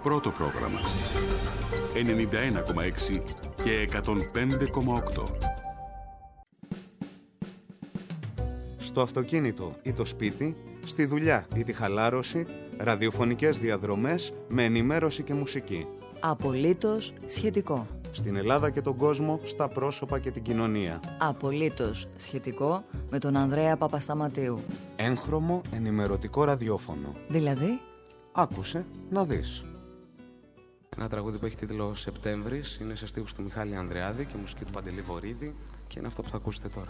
πρώτο πρόγραμμα. 91,6 και 105,8. Στο αυτοκίνητο ή το σπίτι, στη δουλειά ή τη χαλάρωση, ραδιοφωνικές διαδρομές με ενημέρωση και μουσική. Απολύτως σχετικό. Στην Ελλάδα και τον κόσμο, στα πρόσωπα και την κοινωνία. Απολύτως σχετικό με τον Ανδρέα Παπασταματίου. Έγχρωμο ενημερωτικό ραδιόφωνο. Δηλαδή? Άκουσε να δεις. Ένα τραγούδι που έχει τίτλο Σεπτέμβρης, είναι σε στίχους του Μιχάλη Ανδρεάδη και μουσική του Παντελή Βορίδη και είναι αυτό που θα ακούσετε τώρα.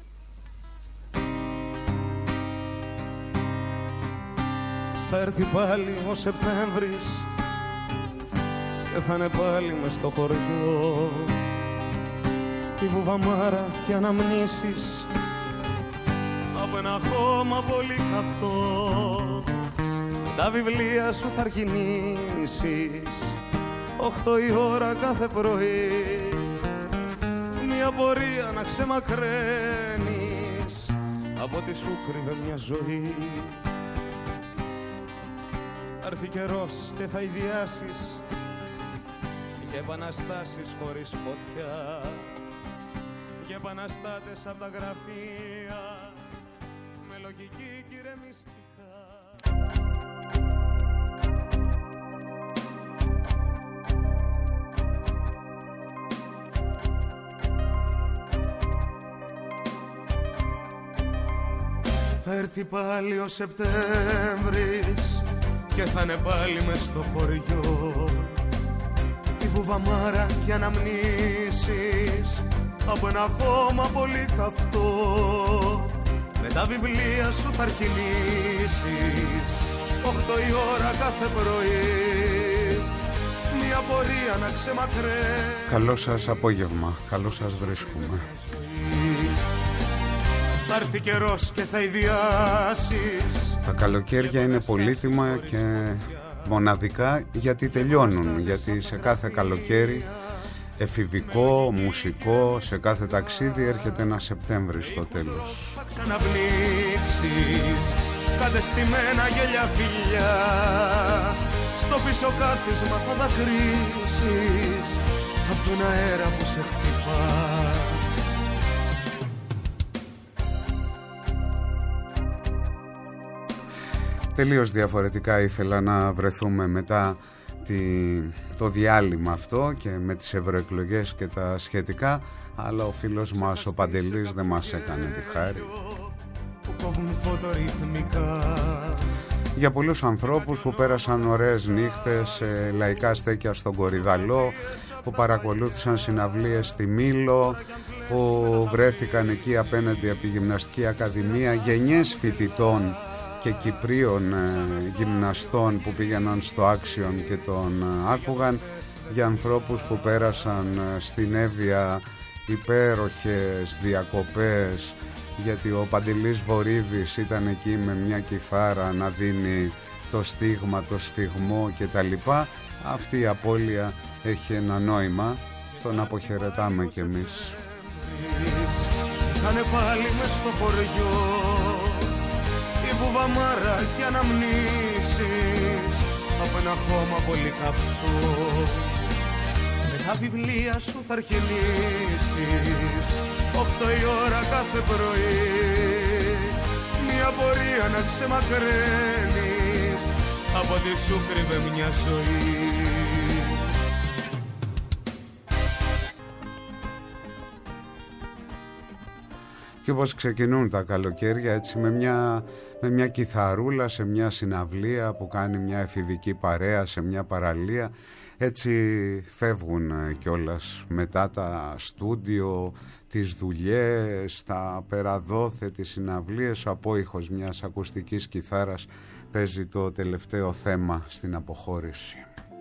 Θα έρθει πάλι ο Σεπτέμβρης και θα είναι πάλι μες στο χωριό, τη βουβαμάρα και αναμνήσεις από ένα χώμα πολύ καυτό. Τα βιβλία σου θα αρχινήσεις 8 η ώρα κάθε πρωί, μια πορεία να ξεμακραίνεις από ό,τι σου κρύβε μια ζωή. Θα έρθει καιρός και θα ιδιάσεις για επαναστάσεις χωρίς φωτιά, για επαναστάτες απ' τα γραφεία με λογική και ηρεμιστικά. Θα έρθει πάλι ο Σεπτέμβρης και θα είναι πάλι μες στο χωριό, τη βουβαμάρα και αναμνήσεις από ένα χώμα πολύ καυτό. Με τα βιβλία σου θα αρχινήσεις 8 η ώρα κάθε πρωί, μια πορεία να ξεμακραίνει. Καλό σας απόγευμα, καλό σας βρίσκουμε. Θα έρθει καιρός και θα ιδιάσεις. Τα καλοκαίρια είναι πολύτιμα και μοναδικά γιατί τελειώνουν. Γιατί σε κάθε καλοκαίρι, εφηβικό, μουσικό, σε κάθε ταξίδι έρχεται ένα Σεπτέμβρη στο τέλος. Θα ξαναπνίξεις κατεστημένα γέλια φιλιά, στο πίσω κάθισμα θα δακρύσεις απ' τον αέρα που σε χτυπά. Τελείως διαφορετικά ήθελα να βρεθούμε μετά το διάλειμμα αυτό και με τις ευρωεκλογές και τα σχετικά, αλλά ο φίλος μας ο Παντελής δεν μας έκανε τη χάρη. Για πολλούς ανθρώπους που πέρασαν ωραίες νύχτες σε λαϊκά στέκια στον Κορυδαλό, που παρακολούθησαν συναυλίες στη Μήλο, που βρέθηκαν εκεί απέναντι από τη Γυμναστική Ακαδημία γενιές φοιτητών και Κυπρίων γυμναστών που πήγαιναν στο Άξιον και τον άκουγαν, για ανθρώπους που πέρασαν στην Εύβοια υπέροχες διακοπές, γιατί ο Παντελής Βορίδης ήταν εκεί με μια κιθάρα να δίνει το στίγμα, το σφιγμό κτλ. Αυτή η απώλεια έχει ένα νόημα, τον αποχαιρετάμε κι εμείς. Θα είναι πάλι μες στο χωριό, η βουβαμάρα και αναμνήσεις από ένα χώμα πολύ καυτό. Με τα βιβλία σου θα αρχινήσεις 8 η ώρα κάθε πρωί, μια πορεία να ξεμακραίνεις από ό,τι σου κρύβε μια ζωή. Και όπως ξεκινούν τα καλοκαίρια, έτσι με μια κιθαρούλα σε μια συναυλία που κάνει μια εφηβική παρέα σε μια παραλία, έτσι φεύγουν κιόλας μετά τα στούντιο, τις δουλειές, τα περαδόθε, τις συναυλίες. Ο απόϊχος μιας ακουστικής κιθάρας παίζει το τελευταίο θέμα στην αποχώρηση.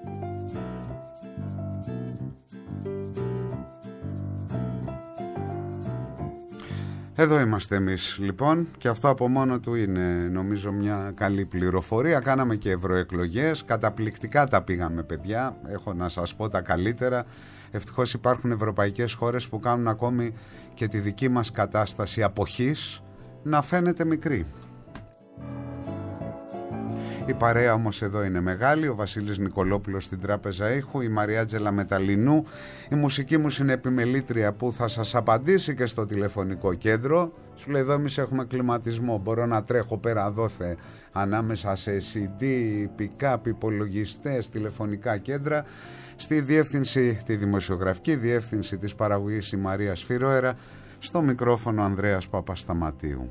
Εδώ είμαστε εμείς λοιπόν, και αυτό από μόνο του είναι νομίζω μια καλή πληροφορία. Κάναμε και ευρωεκλογές, καταπληκτικά τα πήγαμε παιδιά, έχω να σας πω τα καλύτερα. Ευτυχώς υπάρχουν ευρωπαϊκές χώρες που κάνουν ακόμη και τη δική μας κατάσταση αποχής να φαίνεται μικρή. Η παρέα όμως εδώ είναι μεγάλη. Ο Βασίλης Νικολόπουλος στην Τράπεζα Ήχου, η Μαριάτζελα Μεταλλινού, η μουσική μου συνεπιμελήτρια που θα σας απαντήσει και στο τηλεφωνικό κέντρο. Σου λέει εδώ εμείς έχουμε κλιματισμό, μπορώ να τρέχω πέρα δόθε ανάμεσα σε CD, pick-up, υπολογιστές, τηλεφωνικά κέντρα. Στη διεύθυνση, τη δημοσιογραφική διεύθυνση της παραγωγής η Μαρία Σφυροέρα, στο μικρόφωνο Ανδρέας Παπασταματίου.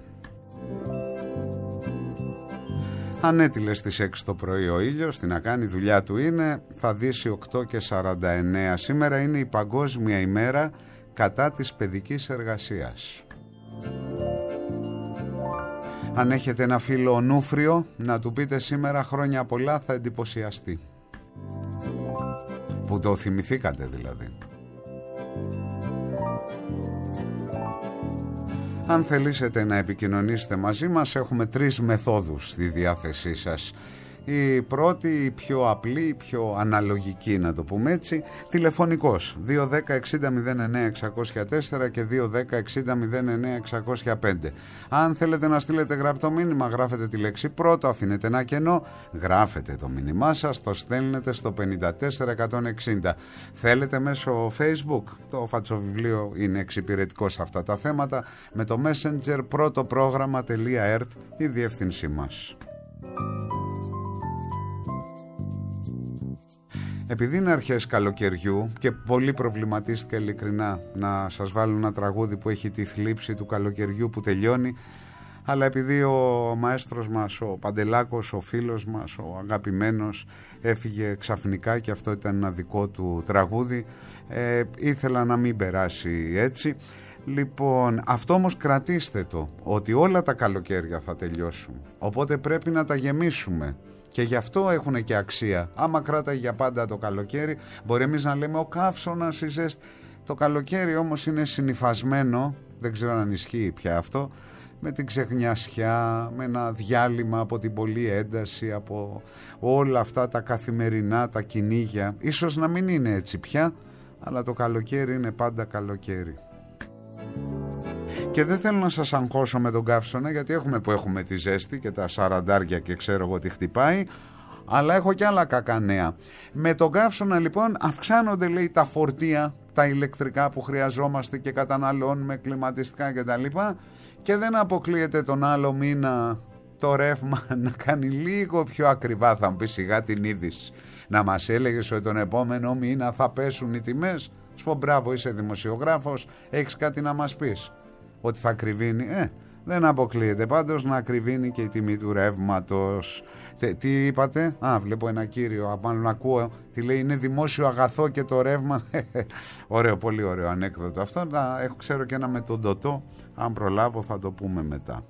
Ανέτειλε στις 6 το πρωί ο ήλιος, τι να κάνει, δουλειά του είναι, θα δύσει 8:49. Σήμερα είναι η Παγκόσμια ημέρα κατά της παιδικής εργασίας. Αν έχετε ένα φίλο ονούφριο, να του πείτε σήμερα χρόνια πολλά, θα εντυπωσιαστεί. Που το θυμηθήκατε δηλαδή. Αν θελήσετε να επικοινωνήσετε μαζί μας, έχουμε 3 μεθόδους στη διάθεσή σας. Η πρώτη, η πιο απλή, η πιο αναλογική να το πούμε έτσι, τηλεφωνικός 210-60-09-604 και 210-60-09-605. Αν θέλετε να στείλετε γραπτό μήνυμα, γράφετε τη λέξη πρώτο, αφήνετε ένα κενό, γράφετε το μήνυμά σας, το στέλνετε στο 54160. Θέλετε μέσω Facebook, το φατσοβιβλίο είναι εξυπηρετικό σε αυτά τα θέματα, με το Messenger protoprogramma.ert η διεύθυνσή μας. Επειδή είναι αρχές καλοκαιριού και πολύ προβληματίστηκα ειλικρινά να σας βάλω ένα τραγούδι που έχει τη θλίψη του καλοκαιριού που τελειώνει, αλλά επειδή ο μαέστρος μας, ο Παντελάκος, ο φίλος μας, ο αγαπημένος, έφυγε ξαφνικά και αυτό ήταν ένα δικό του τραγούδι, ήθελα να μην περάσει έτσι. Λοιπόν, αυτό όμως κρατήστε το, ότι όλα τα καλοκαίρια θα τελειώσουν, οπότε πρέπει να τα γεμίσουμε. Και γι' αυτό έχουν και αξία. Άμα κράταγε για πάντα το καλοκαίρι, μπορεί εμείς να λέμε ο καύσωνας, η ζέστη. Το καλοκαίρι όμως είναι συνυφασμένο, δεν ξέρω αν ισχύει πια αυτό, με την ξεχνιασιά, με ένα διάλειμμα από την πολλή ένταση, από όλα αυτά τα καθημερινά, τα κυνήγια. Ίσως να μην είναι έτσι πια, αλλά το καλοκαίρι είναι πάντα καλοκαίρι. Και δεν θέλω να σας αγχώσω με τον καύσωνα, γιατί έχουμε τη ζέστη και τα 40 και ξέρω εγώ τι χτυπάει, αλλά έχω και άλλα κακά νέα. Με τον καύσωνα λοιπόν αυξάνονται, λέει, τα φορτία, τα ηλεκτρικά που χρειαζόμαστε και καταναλώνουμε, κλιματιστικά κτλ. Και δεν αποκλείεται τον άλλο μήνα το ρεύμα να κάνει λίγο πιο ακριβά. Θα μου πει σιγά την είδηση. Να μας έλεγες ότι τον επόμενο μήνα θα πέσουν οι τιμές. Σου πω μπράβο, είσαι δημοσιογράφος, έχεις κάτι να μας πεις. Ότι θα ακριβίνει, δεν αποκλείεται πάντως να ακριβίνει και η τιμή του ρεύματος. Τι είπατε? Βλέπω ένα κύριο, μάλλον ακούω, τι λέει, είναι δημόσιο αγαθό και το ρεύμα. Ωραίο, πολύ ωραίο ανέκδοτο αυτό. Ξέρω και ένα με τον Ντοτό, αν προλάβω θα το πούμε μετά.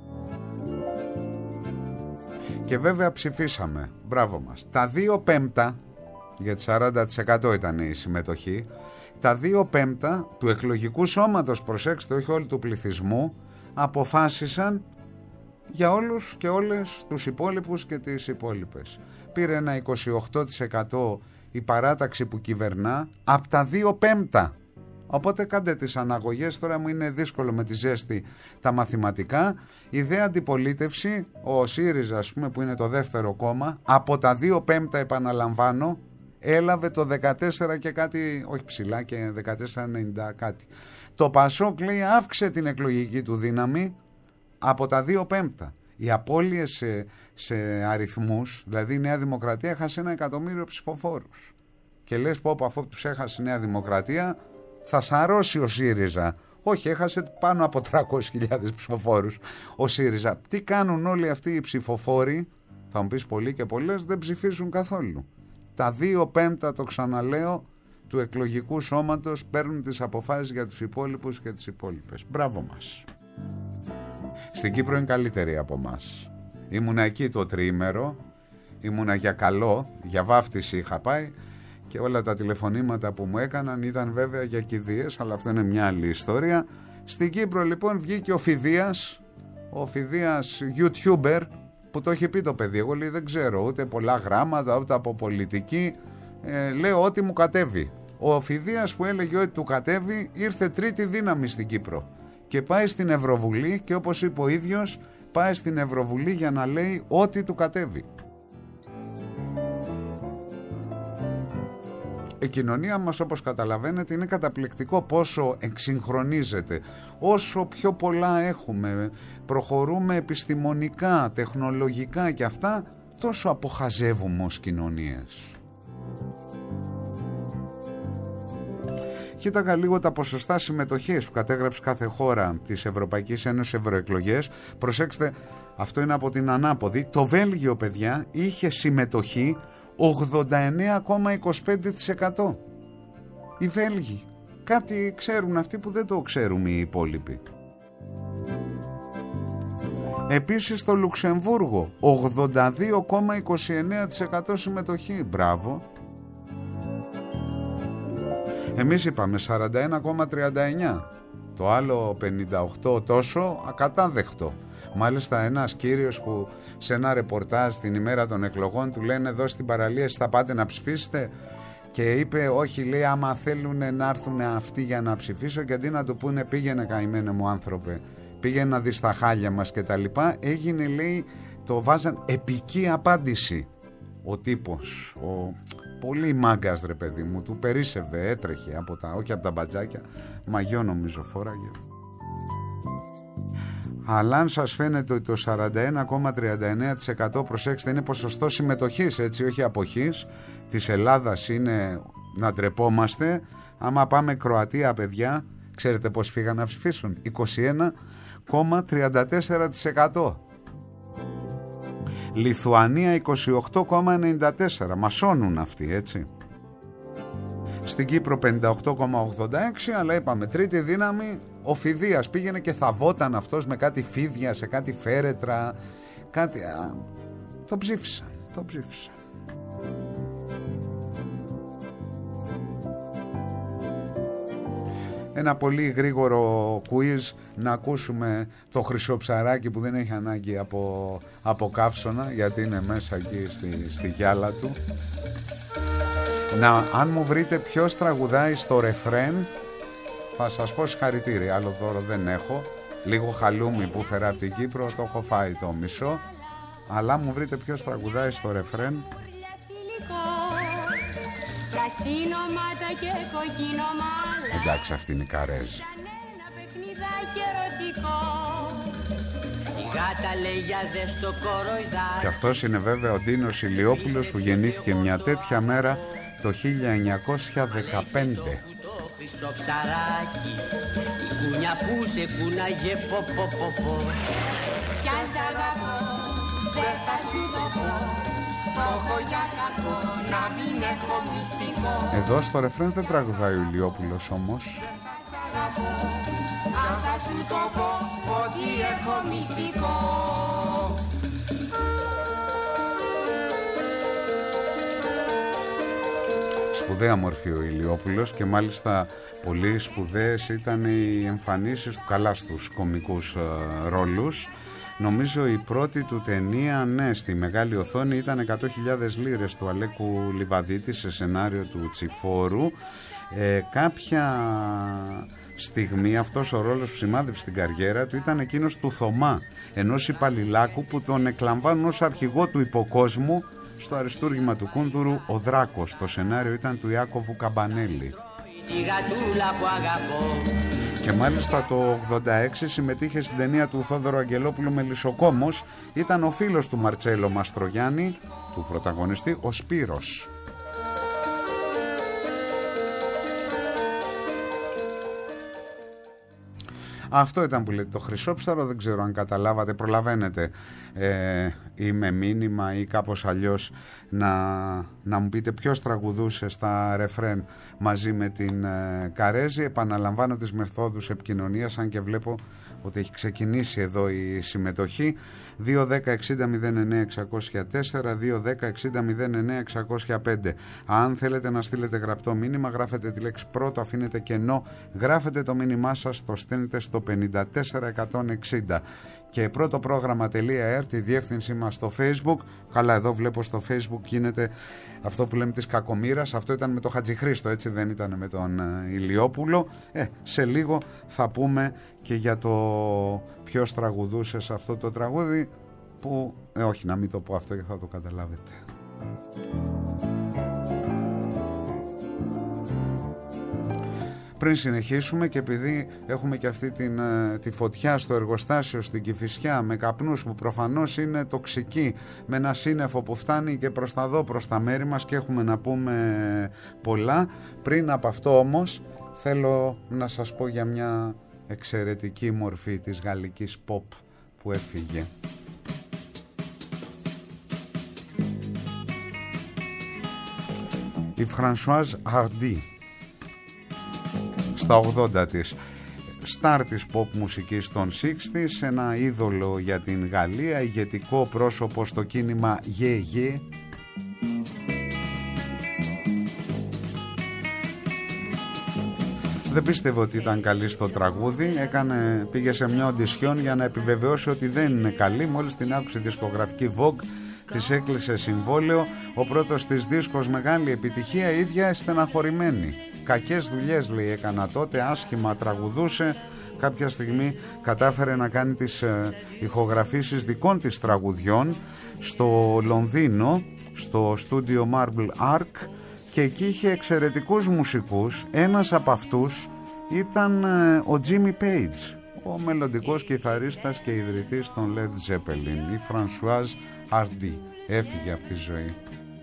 Και βέβαια ψηφίσαμε, μπράβο μας. Τα 2/5, γιατί 40% ήταν η συμμετοχή, τα 2/5 του εκλογικού σώματος, προσέξτε, όχι όλου του πληθυσμού, αποφάσισαν για όλους και όλες τους υπόλοιπους και τις υπόλοιπες. Πήρε ένα 28% η παράταξη που κυβερνά από τα 2/5. Οπότε κάντε τις αναγωγές, τώρα μου είναι δύσκολο με τη ζέστη τα μαθηματικά. Η δε αντιπολίτευση, ο ΣΥΡΙΖΑ ας πούμε, που είναι το δεύτερο κόμμα, από τα 2/5 επαναλαμβάνω, έλαβε το 14 και κάτι, όχι ψηλά, και 14,90 κάτι. Το ΠΑΣΟΚ, λέει, αύξησε την εκλογική του δύναμη από τα 2/5. Οι απώλειες σε αριθμούς, δηλαδή η Νέα Δημοκρατία έχασε 1 εκατομμύριο ψηφοφόρους. Και λες πω από αφού τους έχασε η Νέα Δημοκρατία θα σαρώσει ο ΣΥΡΙΖΑ. Όχι, έχασε πάνω από 300.000 ψηφοφόρους ο ΣΥΡΙΖΑ. Τι κάνουν όλοι αυτοί οι ψηφοφόροι? Θα μου πεις πολλοί και πολλές, δεν ψηφίζουν καθόλου. Τα 2/5, το ξαναλέω, του εκλογικού σώματος παίρνουν τις αποφάσεις για τους υπόλοιπους και τις υπόλοιπες. Μπράβο μας. Στην Κύπρο είναι καλύτερη από μας. Ήμουνα εκεί το τριήμερο, ήμουνα για καλό, για βάφτιση είχα πάει και όλα τα τηλεφωνήματα που μου έκαναν ήταν βέβαια για κηδείες, αλλά αυτό είναι μια άλλη ιστορία. Στην Κύπρο λοιπόν βγήκε ο Φιδίας YouTuber, που το έχει πει το παιδί. Εγώ λέει δεν ξέρω ούτε πολλά γράμματα ούτε από πολιτική, λέω ό,τι μου κατέβει. Ο Φιδίας που έλεγε ότι του κατέβει ήρθε τρίτη δύναμη στην Κύπρο και πάει στην Ευρωβουλή και όπως είπε ο ίδιος πάει στην Ευρωβουλή για να λέει ό,τι του κατέβει. Η κοινωνία μας, όπως καταλαβαίνετε, είναι καταπληκτικό πόσο εξυγχρονίζεται. Όσο πιο πολλά έχουμε, προχωρούμε επιστημονικά, τεχνολογικά και αυτά, τόσο αποχαζεύουμε ως κοινωνίες. Κοίταγα λίγο τα ποσοστά συμμετοχής που κατέγραψε κάθε χώρα της Ευρωπαϊκής Ένωσης ευρωεκλογές. Προσέξτε, αυτό είναι από την ανάποδη. Το Βέλγιο, παιδιά, είχε συμμετοχή 89,25%. Οι Βέλγοι. Κάτι ξέρουν αυτοί που δεν το ξέρουμε οι υπόλοιποι. Επίσης στο Λουξεμβούργο 82,29% συμμετοχή. Μπράβο. Εμείς είπαμε 41,39%. Το άλλο 58% τόσο ακατάδεκτο. Μάλιστα ένας κύριος που σε ένα ρεπορτάζ την ημέρα των εκλογών του λένε εδώ στην παραλία θα πάτε να ψηφίσετε, και είπε όχι, λέει, άμα θέλουν να έρθουν αυτοί για να ψηφίσω, και αντί να του πούνε πήγαινε καημένε μου άνθρωπε, πήγαινε να δεις τα χάλια μας και τα λοιπά, έγινε, λέει, το βάζαν επική απάντηση ο τύπος, πολύ μάγκας ρε παιδί μου, του περίσσευε, έτρεχε από τα, όχι από τα μπατζάκια, μαγιό νομίζω φόραγε. Αλλά αν σας φαίνεται ότι το 41,39% προσέξτε είναι ποσοστό συμμετοχής, έτσι, όχι αποχής της Ελλάδας, είναι να ντρεπόμαστε. Άμα πάμε Κροατία, παιδιά, ξέρετε πώς πήγαν να ψηφίσουν? 21,34%. Λιθουανία 28,94%. Μασώνουν αυτοί, έτσι. Στην Κύπρο 58,86%, αλλά είπαμε τρίτη δύναμη ο Φιδίας, πήγαινε και θαβόταν αυτός με κάτι φίδια σε κάτι φέρετρα, κάτι... Το ψήφισαν. Ένα πολύ γρήγορο quiz να ακούσουμε το Χρυσοψαράκι που δεν έχει ανάγκη από καύσωνα, γιατί είναι μέσα εκεί στη γυάλα του. Αν μου βρείτε ποιος τραγουδάει στο ρεφρέν, θα σας πω συγχαρητήρια. Άλλο δώρο δεν έχω. Λίγο χαλούμι που φέρα από την Κύπρο, το έχω φάει το μισό. Αλλά μου βρείτε ποιος τραγουδάει στο ρεφρέν. Εντάξει, αυτή είναι η Καρέζη. Και αυτός είναι βέβαια ο Ντίνος Ηλιόπουλος, που γεννήθηκε μια τέτοια μέρα το 1915. Εδώ στο ρεφρέν δεν τραγουδάει ο Ηλιόπουλος όμως. Αν θα σου το πω ότι έχω μυστικό. Σπουδαία μορφή ο Ηλιόπουλος, και μάλιστα πολύ σπουδαίες ήταν οι εμφανίσεις του, καλά στους κομικούς ρόλους. Νομίζω η πρώτη του ταινία, ναι, στη μεγάλη οθόνη ήταν 100.000 λίρες του Αλέκου Λιβαδίτη σε σενάριο του Τσιφόρου. Κάποια στιγμή αυτός ο ρόλος που σημάδεψε την καριέρα του ήταν εκείνος του Θωμά, ενός υπαλληλάκου που τον εκλαμβάνουν ως αρχηγό του υποκόσμου στο αριστούργημα του Κούντουρου «Ο Δράκος». Το σενάριο ήταν του Ιάκωβου Καμπανέλη. Και μάλιστα το 86 συμμετείχε στην ταινία του Θόδωρο Αγγελόπουλου Μελισσοκόμος. Ήταν ο φίλος του Μαρτσέλο Μαστρογιάννη, του πρωταγωνιστή, ο Σπύρος. Αυτό ήταν που λέτε το Χρυσόψαρο. Δεν ξέρω αν καταλάβατε, προλαβαίνετε ή με μήνυμα ή κάπως αλλιώς να μου πείτε ποιος τραγουδούσε στα ρεφρέν μαζί με την Καρέζη. Επαναλαμβάνω τις μεθόδους επικοινωνίας, αν και βλέπω ότι έχει ξεκινήσει εδώ η συμμετοχή. 2-10-60-09-604, 2-10-60-09-605. Αν θέλετε να στείλετε γραπτό μήνυμα, γράφετε τη λέξη πρώτο, αφήνετε κενό, γράφετε το μήνυμά σας, το στέλνετε στο 54160. Και πρώτο πρόγραμμα.r, τη διεύθυνσή μας στο Facebook. Καλά, εδώ βλέπω στο Facebook γίνεται αυτό που λέμε της κακομοίρας. Αυτό ήταν με το Χατζηχρήστο, έτσι δεν ήταν με τον Ηλιόπουλο. Σε λίγο θα πούμε και για το ποιος τραγουδούσε σε αυτό το τραγούδι, που όχι, να μην το πω αυτό, γιατί θα το καταλάβετε. Πριν συνεχίσουμε, και επειδή έχουμε και αυτή τη φωτιά στο εργοστάσιο στην Κηφισιά με καπνούς που προφανώς είναι τοξικοί, με ένα σύννεφο που φτάνει και προς τα δω, προς τα μέρη μας, και έχουμε να πούμε πολλά. Πριν από αυτό όμως θέλω να σας πω για μια εξαιρετική μορφή της γαλλικής pop που έφυγε. Η Françoise Hardy, στα 80 της, στάρ της pop μουσικής των 60's, ένα είδωλο για την Γαλλία, ηγετικό πρόσωπο στο κίνημα Yeah Yeah. Δεν πίστευε ότι ήταν καλή στο τραγούδι, πήγε σε μια οντισιόν για να επιβεβαιώσει ότι δεν είναι καλή. Μόλις την άκουσε η δισκογραφική Vogue, της έκλεισε συμβόλαιο. Ο πρώτος της δίσκος, μεγάλη επιτυχία, η ίδια στεναχωρημένη. Κακές δουλειές, λέει, έκανα τότε, άσχημα τραγουδούσε. Κάποια στιγμή κατάφερε να κάνει τις ηχογραφήσεις δικών της τραγουδιών στο Λονδίνο, στο στούντιο Marble Ark, και εκεί είχε εξαιρετικούς μουσικούς. Ένας από αυτούς ήταν ο Jimmy Page, ο μελλοντικός κιθαρίστας και ιδρυτής των Led Zeppelin. Η Françoise Hardy έφυγε από τη ζωή.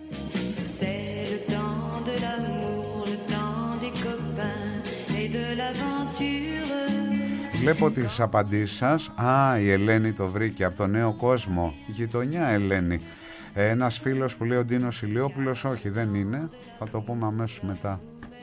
Βλέπω τις απαντήσεις σας. Η Ελένη το βρήκε από το Νέο Κόσμο. Γειτονιά Ελένη. Ένας φίλος που λέει ο Ντίνος Ηλιόπουλος. Όχι, δεν είναι. Θα το πούμε αμέσως μετά.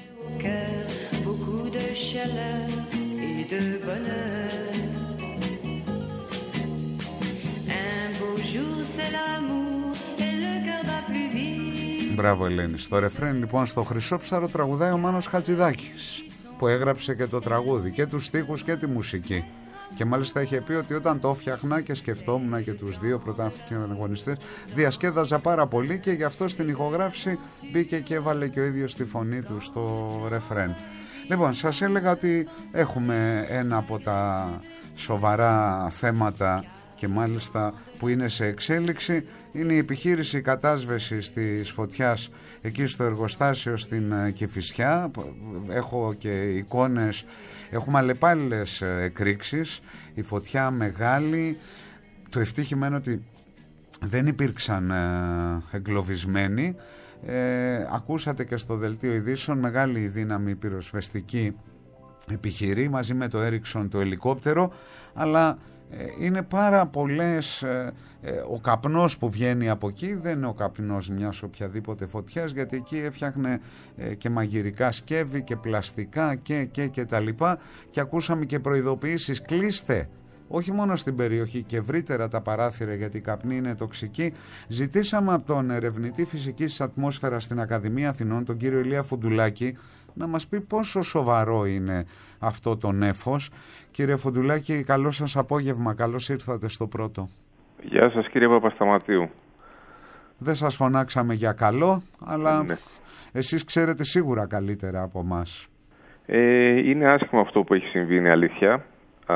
Μπράβο Ελένη. Στο ρεφρέν λοιπόν, στο Χρυσόψαρο, τραγουδάει ο Μάνος Χατζηδάκης, που έγραψε και το τραγούδι και τους στίχους και τη μουσική. Και μάλιστα είχε πει ότι όταν το φτιάχνα και σκεφτόμουν και τους δύο πρωταγωνιστές, διασκέδαζα πάρα πολύ, και γι' αυτό στην ηχογράφηση μπήκε και έβαλε και ο ίδιος τη φωνή του στο ρεφρέν. Λοιπόν, σας έλεγα ότι έχουμε ένα από τα σοβαρά θέματα, και μάλιστα που είναι σε εξέλιξη, είναι η επιχείρηση κατάσβεσης της φωτιάς εκεί στο εργοστάσιο στην Κηφισιά. Έχω και εικόνες, έχουμε αλλεπάλληλες εκρήξεις, η φωτιά μεγάλη. Το ευτύχημα είναι ότι δεν υπήρξαν εγκλωβισμένοι. Ακούσατε και στο δελτίο ειδήσεων, μεγάλη δύναμη πυροσβεστική επιχειρεί μαζί με το Έριξον το ελικόπτερο, αλλά είναι πάρα πολλές. Ο καπνός που βγαίνει από εκεί δεν είναι ο καπνός μιας οποιαδήποτε φωτιάς, γιατί εκεί έφτιαχνε και μαγειρικά σκεύη και πλαστικά και τα λοιπά, και ακούσαμε και προειδοποιήσεις, κλείστε όχι μόνο στην περιοχή και ευρύτερα τα παράθυρα, γιατί η καπνή είναι τοξική. Ζητήσαμε από τον ερευνητή φυσικής της ατμόσφαιρας στην Ακαδημία Αθηνών, τον κύριο Ηλία Φουντουλάκη, να μας πει πόσο σοβαρό είναι αυτό το νέφος. Κύριε Φουντουλάκη, καλό σας απόγευμα, καλώς ήρθατε στο πρώτο. Γεια σας κύριε Παπασταματίου. Δεν σας φωνάξαμε για καλό, αλλά εσείς ξέρετε σίγουρα καλύτερα από μας. Είναι άσχημο αυτό που έχει συμβεί, είναι αλήθεια.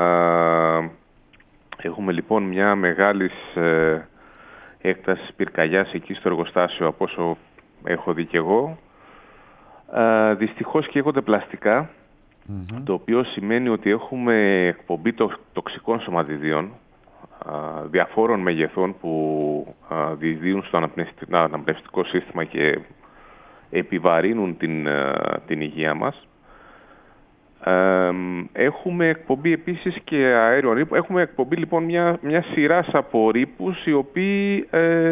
Έχουμε λοιπόν μια μεγάλη έκταση πυρκαγιάς εκεί στο εργοστάσιο, από όσο έχω δει και εγώ. Δυστυχώς καίγονται πλαστικά, το οποίο σημαίνει ότι έχουμε εκπομπή τοξικών σωματιδίων διαφόρων μεγεθών που διεισδύουν στο αναπνευστικό σύστημα και επιβαρύνουν την υγεία μας. Έχουμε εκπομπή επίσης και αέριων ρήπων. Έχουμε εκπομπή λοιπόν μια σειρά από ρήπους, οι οποίοι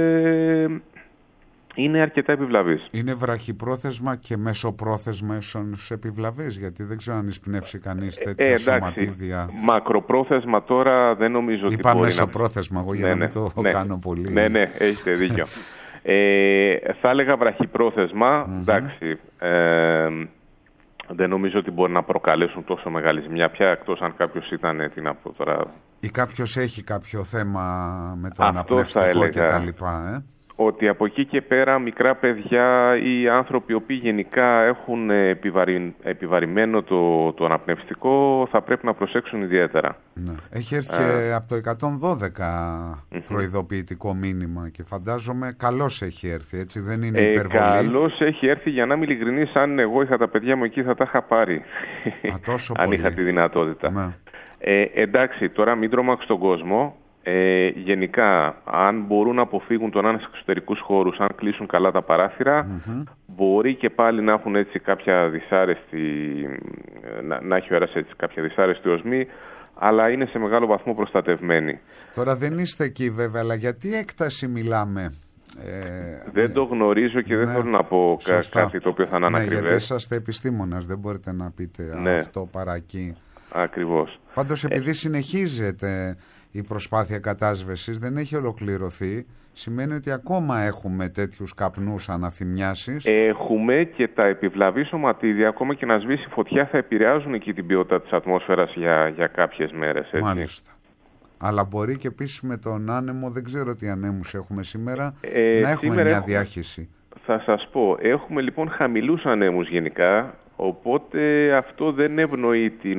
είναι αρκετά επιβλαβείς. Είναι βραχυπρόθεσμα και μεσοπρόθεσμα σε επιβλαβείς, γιατί δεν ξέρω αν εισπνεύσει κανείς τέτοια σωματίδια. Μακροπρόθεσμα τώρα δεν νομίζω ότι μπορεί. Είπα μεσοπρόθεσμα, εγώ για να μην το κάνω πολύ. Ναι, έχετε δίκιο. Θα έλεγα βραχυπρόθεσμα, εντάξει. Δεν νομίζω ότι μπορεί να προκαλέσουν τόσο μεγάλη ζημιά πια, εκτός αν κάποιος ήταν, τι να πω τώρα... Ή κάποιος έχει κάποιο θέμα με το αναπνευστικό και τα λοιπά, ότι από εκεί και πέρα μικρά παιδιά ή άνθρωποι οι οποίοι γενικά έχουν επιβαρημένο το αναπνευστικό θα πρέπει να προσέξουν ιδιαίτερα. Ναι. Έχει έρθει και από το 112 προειδοποιητικό μήνυμα και φαντάζομαι καλώς έχει έρθει, έτσι, δεν είναι υπερβολή. Καλώς έχει έρθει, για να είμαι ειλικρινής, αν εγώ είχα τα παιδιά μου εκεί θα τα είχα πάρει. Αν είχα τη δυνατότητα. Ναι. Εντάξει, τώρα μην τρομάξω τον κόσμο. Γενικά, αν μπορούν να αποφύγουν τον άνεση εξωτερικούς χώρους, αν κλείσουν καλά τα παράθυρα, μπορεί και πάλι να έχουν έτσι κάποια δυσάρεστη, να έχει ο αέρας έτσι κάποια δυσάρεστη οσμή, αλλά είναι σε μεγάλο βαθμό προστατευμένοι. Τώρα δεν είστε εκεί βέβαια, αλλά για τι έκταση μιλάμε? Δεν το γνωρίζω και δεν θέλω να πω κάτι το οποίο θα είναι ανακριβές. Γιατί είσαστε επιστήμονας, δεν μπορείτε να πείτε αυτό παρά εκεί. Ακριβώς. Πάντως επειδή συνεχίζεται η προσπάθεια κατάσβεσης, δεν έχει ολοκληρωθεί, σημαίνει ότι ακόμα έχουμε τέτοιους καπνούς αναθυμιάσεις. Έχουμε και τα επιβλαβή σωματίδια, ακόμα και να σβήσει φωτιά, θα επηρεάζουν εκεί την ποιότητα της ατμόσφαιρας για κάποιες μέρες. Έτσι. Μάλιστα. Αλλά μπορεί και επίσης με τον άνεμο, δεν ξέρω τι ανέμους έχουμε σήμερα, να έχουμε μια διάχυση. Θα σας πω, έχουμε λοιπόν χαμηλούς ανέμους γενικά, οπότε αυτό δεν ευνοεί τη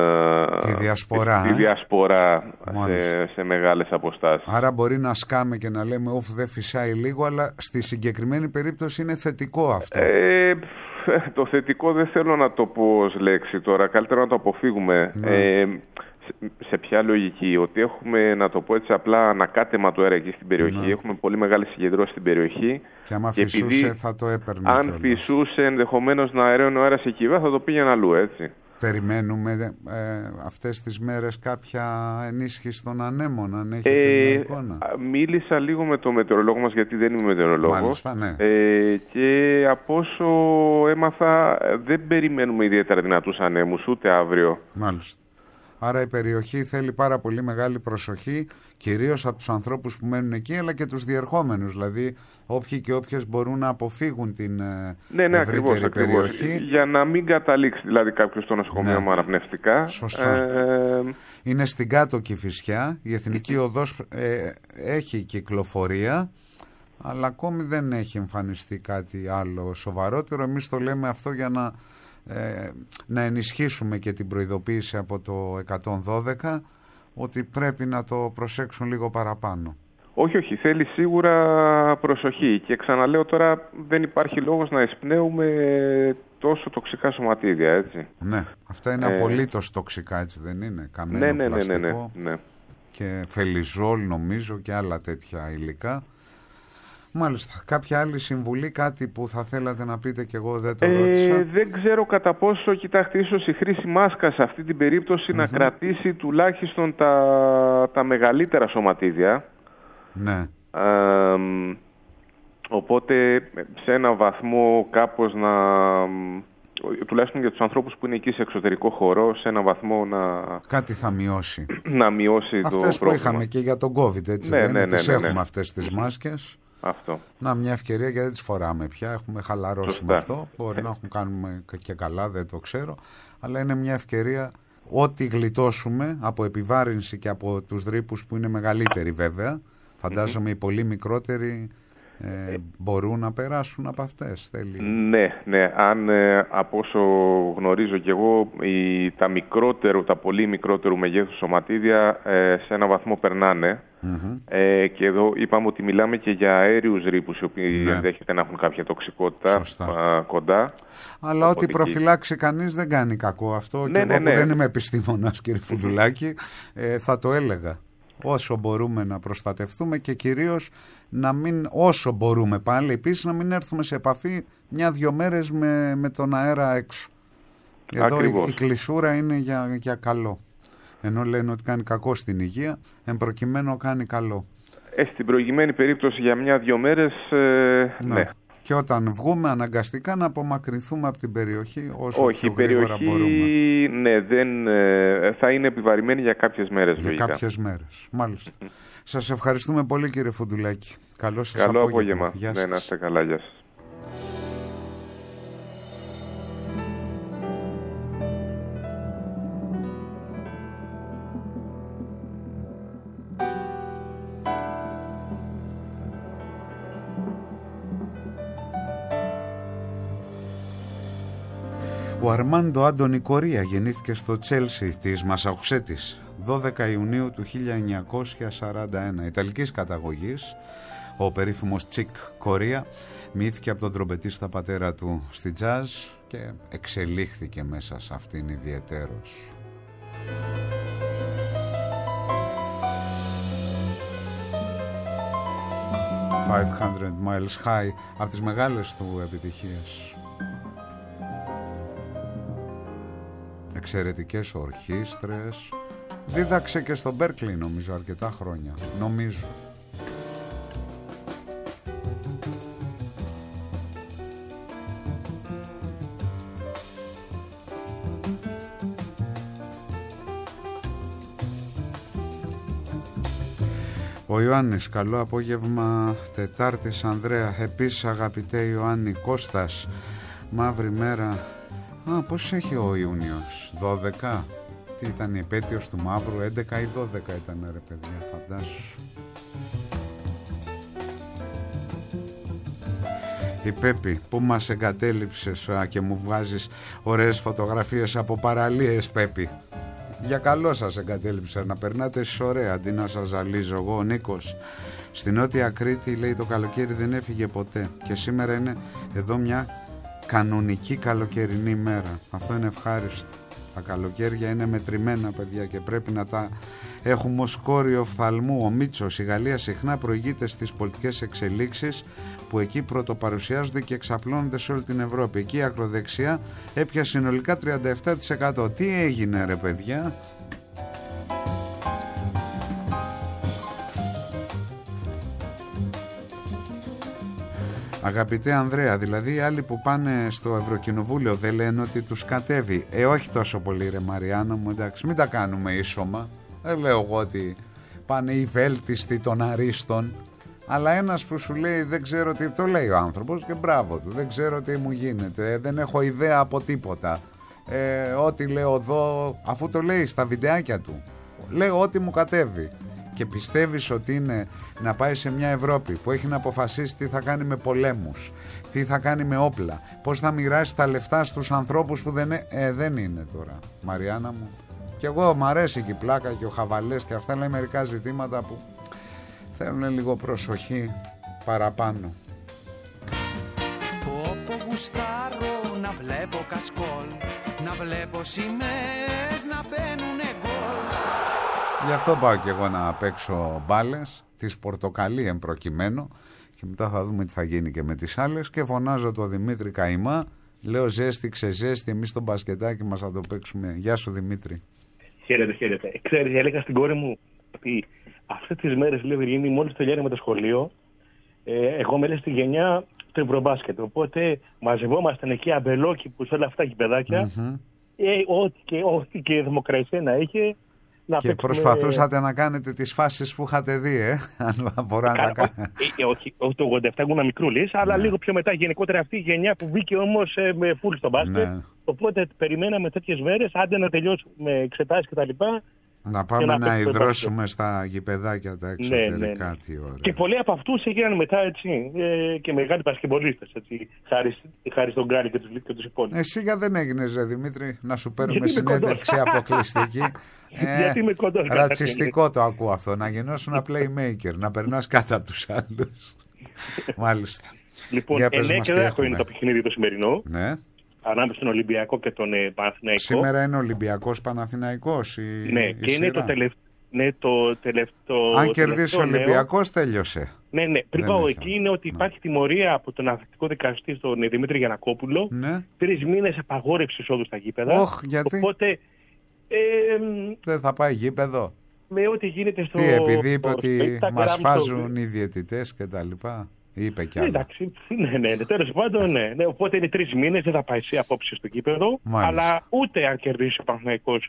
διασπορά σε μεγάλες αποστάσεις. Άρα μπορεί να σκάμε και να λέμε δεν φυσάει λίγο, αλλά στη συγκεκριμένη περίπτωση είναι θετικό αυτό. Το θετικό δεν θέλω να το πω ως λέξη τώρα, καλύτερα να το αποφύγουμε. Σε ποια λογική? Ότι έχουμε, να το πω έτσι απλά, ανακάτεμα του αέρα εκεί στην περιοχή. Έχουμε πολύ μεγάλη συγκεντρώση στην περιοχή. Και άμα φυσούσε θα το έπαιρνε. Αν φυσούσε ενδεχομένως να αερώνει ο αέρας εκεί, θα το πήγαινε αλλού, έτσι. Περιμένουμε αυτές τις μέρες κάποια ενίσχυση των ανέμων, αν έχετε μια εικόνα? Μίλησα λίγο με τον μετεωρολόγο μας, γιατί δεν είμαι μετεωρολόγος. Μάλιστα, ναι. Και από όσο έμαθα, δεν περιμένουμε ιδιαίτερα δυνατούς ανέμους, ούτε αύριο. Μάλιστα. Άρα η περιοχή θέλει πάρα πολύ μεγάλη προσοχή, κυρίως από τους ανθρώπους που μένουν εκεί, αλλά και τους διερχόμενους, δηλαδή όποιοι και όποιες μπορούν να αποφύγουν την ευρύτερη περιοχή. Για να μην καταλήξει δηλαδή κάποιος στο νοσοκομείο με αναπνευστικά. Σωστά. Είναι στην κάτω Κηφισιά, η Εθνική Οδός έχει κυκλοφορία, αλλά ακόμη δεν έχει εμφανιστεί κάτι άλλο σοβαρότερο. Εμείς το λέμε αυτό για να ενισχύσουμε και την προειδοποίηση από το 112 ότι πρέπει να το προσέξουν λίγο παραπάνω. Όχι, θέλει σίγουρα προσοχή και ξαναλέω τώρα, δεν υπάρχει λόγος να εισπνέουμε τόσο τοξικά σωματίδια, έτσι. Ναι, αυτά είναι απολύτως τοξικά, έτσι δεν είναι? Καμένο πλαστικό και φελιζόλ νομίζω και άλλα τέτοια υλικά. Μάλιστα. Κάποια άλλη συμβουλή, κάτι που θα θέλατε να πείτε και εγώ δεν το ρώτησα? Δεν ξέρω κατά πόσο, κοιτάξτε, ίσως η χρήση μάσκα σε αυτή την περίπτωση να κρατήσει τουλάχιστον τα μεγαλύτερα σωματίδια. Ναι. Οπότε σε ένα βαθμό κάπως τουλάχιστον για τους ανθρώπους που είναι εκεί σε εξωτερικό χώρο, σε ένα βαθμό κάτι θα μειώσει. Να μειώσει το πρόβλημα. Αυτές που είχαμε και για τον COVID, έτσι τις έχουμε αυτές τις μάσκες. Αυτό. Μια ευκαιρία, γιατί δεν τις φοράμε πια, έχουμε χαλαρώσει με αυτό. Μπορεί να έχουν κάνουμε και καλά, δεν το ξέρω, αλλά είναι μια ευκαιρία ό,τι γλιτώσουμε από επιβάρυνση και από τους δρύπους που είναι μεγαλύτεροι βέβαια. Φαντάζομαι οι πολύ μικρότεροι μπορούν να περάσουν από αυτές. Ναι. Αν από όσο γνωρίζω κι εγώ, τα πολύ μικρότερου μεγέθους σωματίδια σε ένα βαθμό περνάνε. Και εδώ είπαμε ότι μιλάμε και για αέριους ρήπους, οι οποίοι ενδέχεται να έχουν κάποια τοξικότητα κοντά. Αλλά ό,τι προφυλάξει κανείς δεν κάνει κακό αυτό. Και εγώ που δεν είμαι επιστήμονας, κύριε Φουντουλάκη, θα το έλεγα. Όσο μπορούμε να προστατευτούμε και κυρίως όσο μπορούμε πάλι επίσης να μην έρθουμε σε επαφή 1-2 μέρες με τον αέρα έξω. Εδώ η κλεισούρα είναι για καλό. Ενώ λένε ότι κάνει κακό στην υγεία, εν προκειμένου κάνει καλό. Στην προηγουμένη περίπτωση για 1-2 μέρες, ναι. Και όταν βγούμε αναγκαστικά να απομακρυνθούμε από την περιοχή όσο πιο γρήγορα μπορούμε. Ναι, θα είναι επιβαρημένη για κάποιες μέρες. Για κάποιες μέρες, μάλιστα. Σας ευχαριστούμε πολύ, κύριε Φουντουλάκη. Καλό σας απόγευμα. Γεια σας. Να είστε καλά, γεια σας. Ο Αρμάντο Άντονι Κορία γεννήθηκε στο Τσέλσι της Μασαχουσέτης 12 Ιουνίου του 1941. Ιταλικής καταγωγής, ο περίφημος Τσικ Κορία μοιήθηκε από τον τρομπετίστα πατέρα του στη τζάζ και εξελίχθηκε μέσα σε αυτήν ιδιαιτέρως. 500 Miles High, από τις μεγάλες του επιτυχίες. Εξαιρετικές ορχήστρες. Δίδαξε και στο Μπέρκλι νομίζω αρκετά χρόνια. Νομίζω. Ο Ιωάννης, καλό απόγευμα Τετάρτης Ανδρέα. Επίσης αγαπητέ Ιωάννη, Κώστας, μαύρη μέρα. Πώς έχει ο Ιούνιος, 12? Τι ήταν η επέτειος του μαύρου, 11 ή 12 ήταν ρε παιδιά, φαντάσου. Η Πέπη, που μας εγκατέλειψες και μου βγάζεις ωραίες φωτογραφίες από παραλίες, Πέπη. Για καλό σας εγκατέλειψα, να περνάτε εσείς ωραία αντί να σας ζαλίζω. Εγώ ο Νίκος στη Νότια Κρήτη, λέει, το καλοκαίρι δεν έφυγε ποτέ και σήμερα είναι εδώ μια κανονική καλοκαιρινή μέρα. Αυτό είναι ευχάριστο. Τα καλοκαίρια είναι μετρημένα, παιδιά, και πρέπει να τα έχουμε ως κόριο οφθαλμού. Ο Μίτσος, η Γαλλία συχνά προηγείται στις πολιτικές εξελίξεις που εκεί πρωτοπαρουσιάζονται και εξαπλώνονται σε όλη την Ευρώπη. Εκεί η ακροδεξιά έπιασε συνολικά 37%. Τι έγινε ρε παιδιά? Αγαπητέ Ανδρέα, δηλαδή οι άλλοι που πάνε στο Ευρωκοινοβούλιο δεν λένε ότι τους κατέβει? Όχι τόσο πολύ ρε Μαριάννα μου, εντάξει, μην τα κάνουμε ίσωμα. Δεν λέω εγώ ότι πάνε οι βέλτιστοι των αρίστων, αλλά ένας που σου λέει δεν ξέρω τι, το λέει ο άνθρωπος και μπράβο του, δεν ξέρω τι μου γίνεται, δεν έχω ιδέα από τίποτα, ό,τι λέω εδώ, αφού το λέει στα βιντεάκια του, λέω ό,τι μου κατέβει. Και πιστεύεις ότι είναι να πάει σε μια Ευρώπη που έχει να αποφασίσει τι θα κάνει με πολέμους, τι θα κάνει με όπλα, πώς θα μοιράσει τα λεφτά στους ανθρώπους που δεν είναι τώρα, Μαριάννα μου. Και εγώ μ' αρέσει και η πλάκα και ο χαβαλές και αυτά, αλλά μερικά ζητήματα που θέλουν λίγο προσοχή παραπάνω. Όπου γουστάρω να βλέπω κασκόλ, να βλέπω σημαίες να μπαίνουνε γκολ. Γι' αυτό πάω και εγώ να παίξω μπάλες, τις πορτοκαλί εμπροκειμένου, και μετά θα δούμε τι θα γίνει και με τις άλλες, και φωνάζω το Δημήτρη Καημά, λέω ζέστη ξεζέστη, εμείς το μπασκετάκι μας θα το παίξουμε. Γεια σου Δημήτρη. Χαίρετε, χαίρετε. Ξέρεις, έλεγα στην κόρη μου ότι αυτές τις μέρες, λέω Ειρήνη, μόλις τελειώνει το σχολείο, εγώ είμαι στη γενιά του Ευρωμπάσκετ. Οπότε μαζευόμασταν εκεί αμπελόκηπους, όλα αυτά γηπεδάκια, ό,τι και η δημοκρατία να είχε. Να και παίξουμε... προσπαθούσατε να κάνετε τις φάσεις που είχατε δει, αν μπορώ να τα κάνω. Όχι, το 87 ήμουν μικρούλης, αλλά λίγο πιο μετά γενικότερα αυτή η γενιά που μπήκε όμως με φουλ στο μπάσκετ. Ναι. Οπότε περιμέναμε τέτοιες μέρες, άντε να τελειώσουμε εξετάσεις κτλ. Να πάμε να υδρώσουμε στα γηπεδάκια τα εξωτερικά. Ναι. Τι ωραία. Και πολλοί από αυτούς έγιναν μετά έτσι, και μεγάλοι πασκεμπολίστες, χάρη στον Γκάλι και τους υπόλοιπους. Εσύ για δεν έγινες, Δημήτρη, να σου παίρνουμε συνέντευξη αποκλειστική. Γιατί είμαι κοντός. Ρατσιστικό το ακούω αυτό, να γινώσουν ένα playmaker, να περνάς κάτω από τους άλλους. Μάλιστα. Λοιπόν, 9 και 10 είναι το παιχνίδι το σημερινό. Ναι. Ανάμεσα στον Ολυμπιακό και τον Παναθηναϊκό. Σήμερα είναι Ολυμπιακός Παναθηναϊκός. Ναι, και είναι το τελευταίο. Αν κερδίσει ο Ολυμπιακός, τέλειωσε. Ναι. Πριν πάω εκεί, είναι ότι υπάρχει τιμωρία από τον αθλητικό δικαστή, τον Δημήτρη Γιαννακόπουλο. Ναι. 3 μήνες απαγόρευση εισόδου στα γήπεδα. Γιατί? Οπότε. Δεν θα πάει γήπεδο. Με ό,τι γίνεται στο. Τι, επειδή είπε ότι μας φάζουν οι διαιτητές και τα λοιπά. Είπε κι άλλο. Εντάξει, ναι, τέλος πάντων, ναι. Οπότε είναι 3 μήνες, δεν θα πάει σε απόψη στο γήπεδο. Αλλά ούτε αν κερδίσει ο Παναθηναϊκός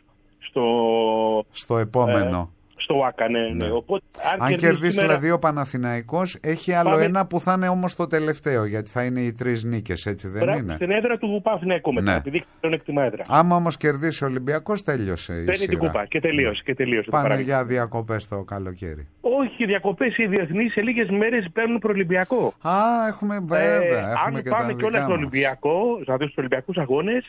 στο επόμενο. Στο ΆΚΑ, ναι. Οπότε, αν κερδίσει σήμερα... δηλαδή ο Παναθηναϊκός, έχει άλλο ένα που θα είναι όμως το τελευταίο, γιατί θα είναι οι 3 νίκες, έτσι δεν είναι? Στην έδρα του Παναθηναϊκού μετά, επειδή τον εκτιμά έδρα. Άμα όμως κερδίσει ο Ολυμπιακός, τέλειωσε η σειρά. Την κουπά και τελείωσε. Πάνε για διακοπές το καλοκαίρι. Όχι, διακοπές οι διεθνείς σε λίγες μέρες παίρνουν προολυμπιακό. Έχουμε βέβαια. Αν πάμε κιόλας στο Ολυμπιακό, δηλαδή στους Ολυμπιακούς αγώνες,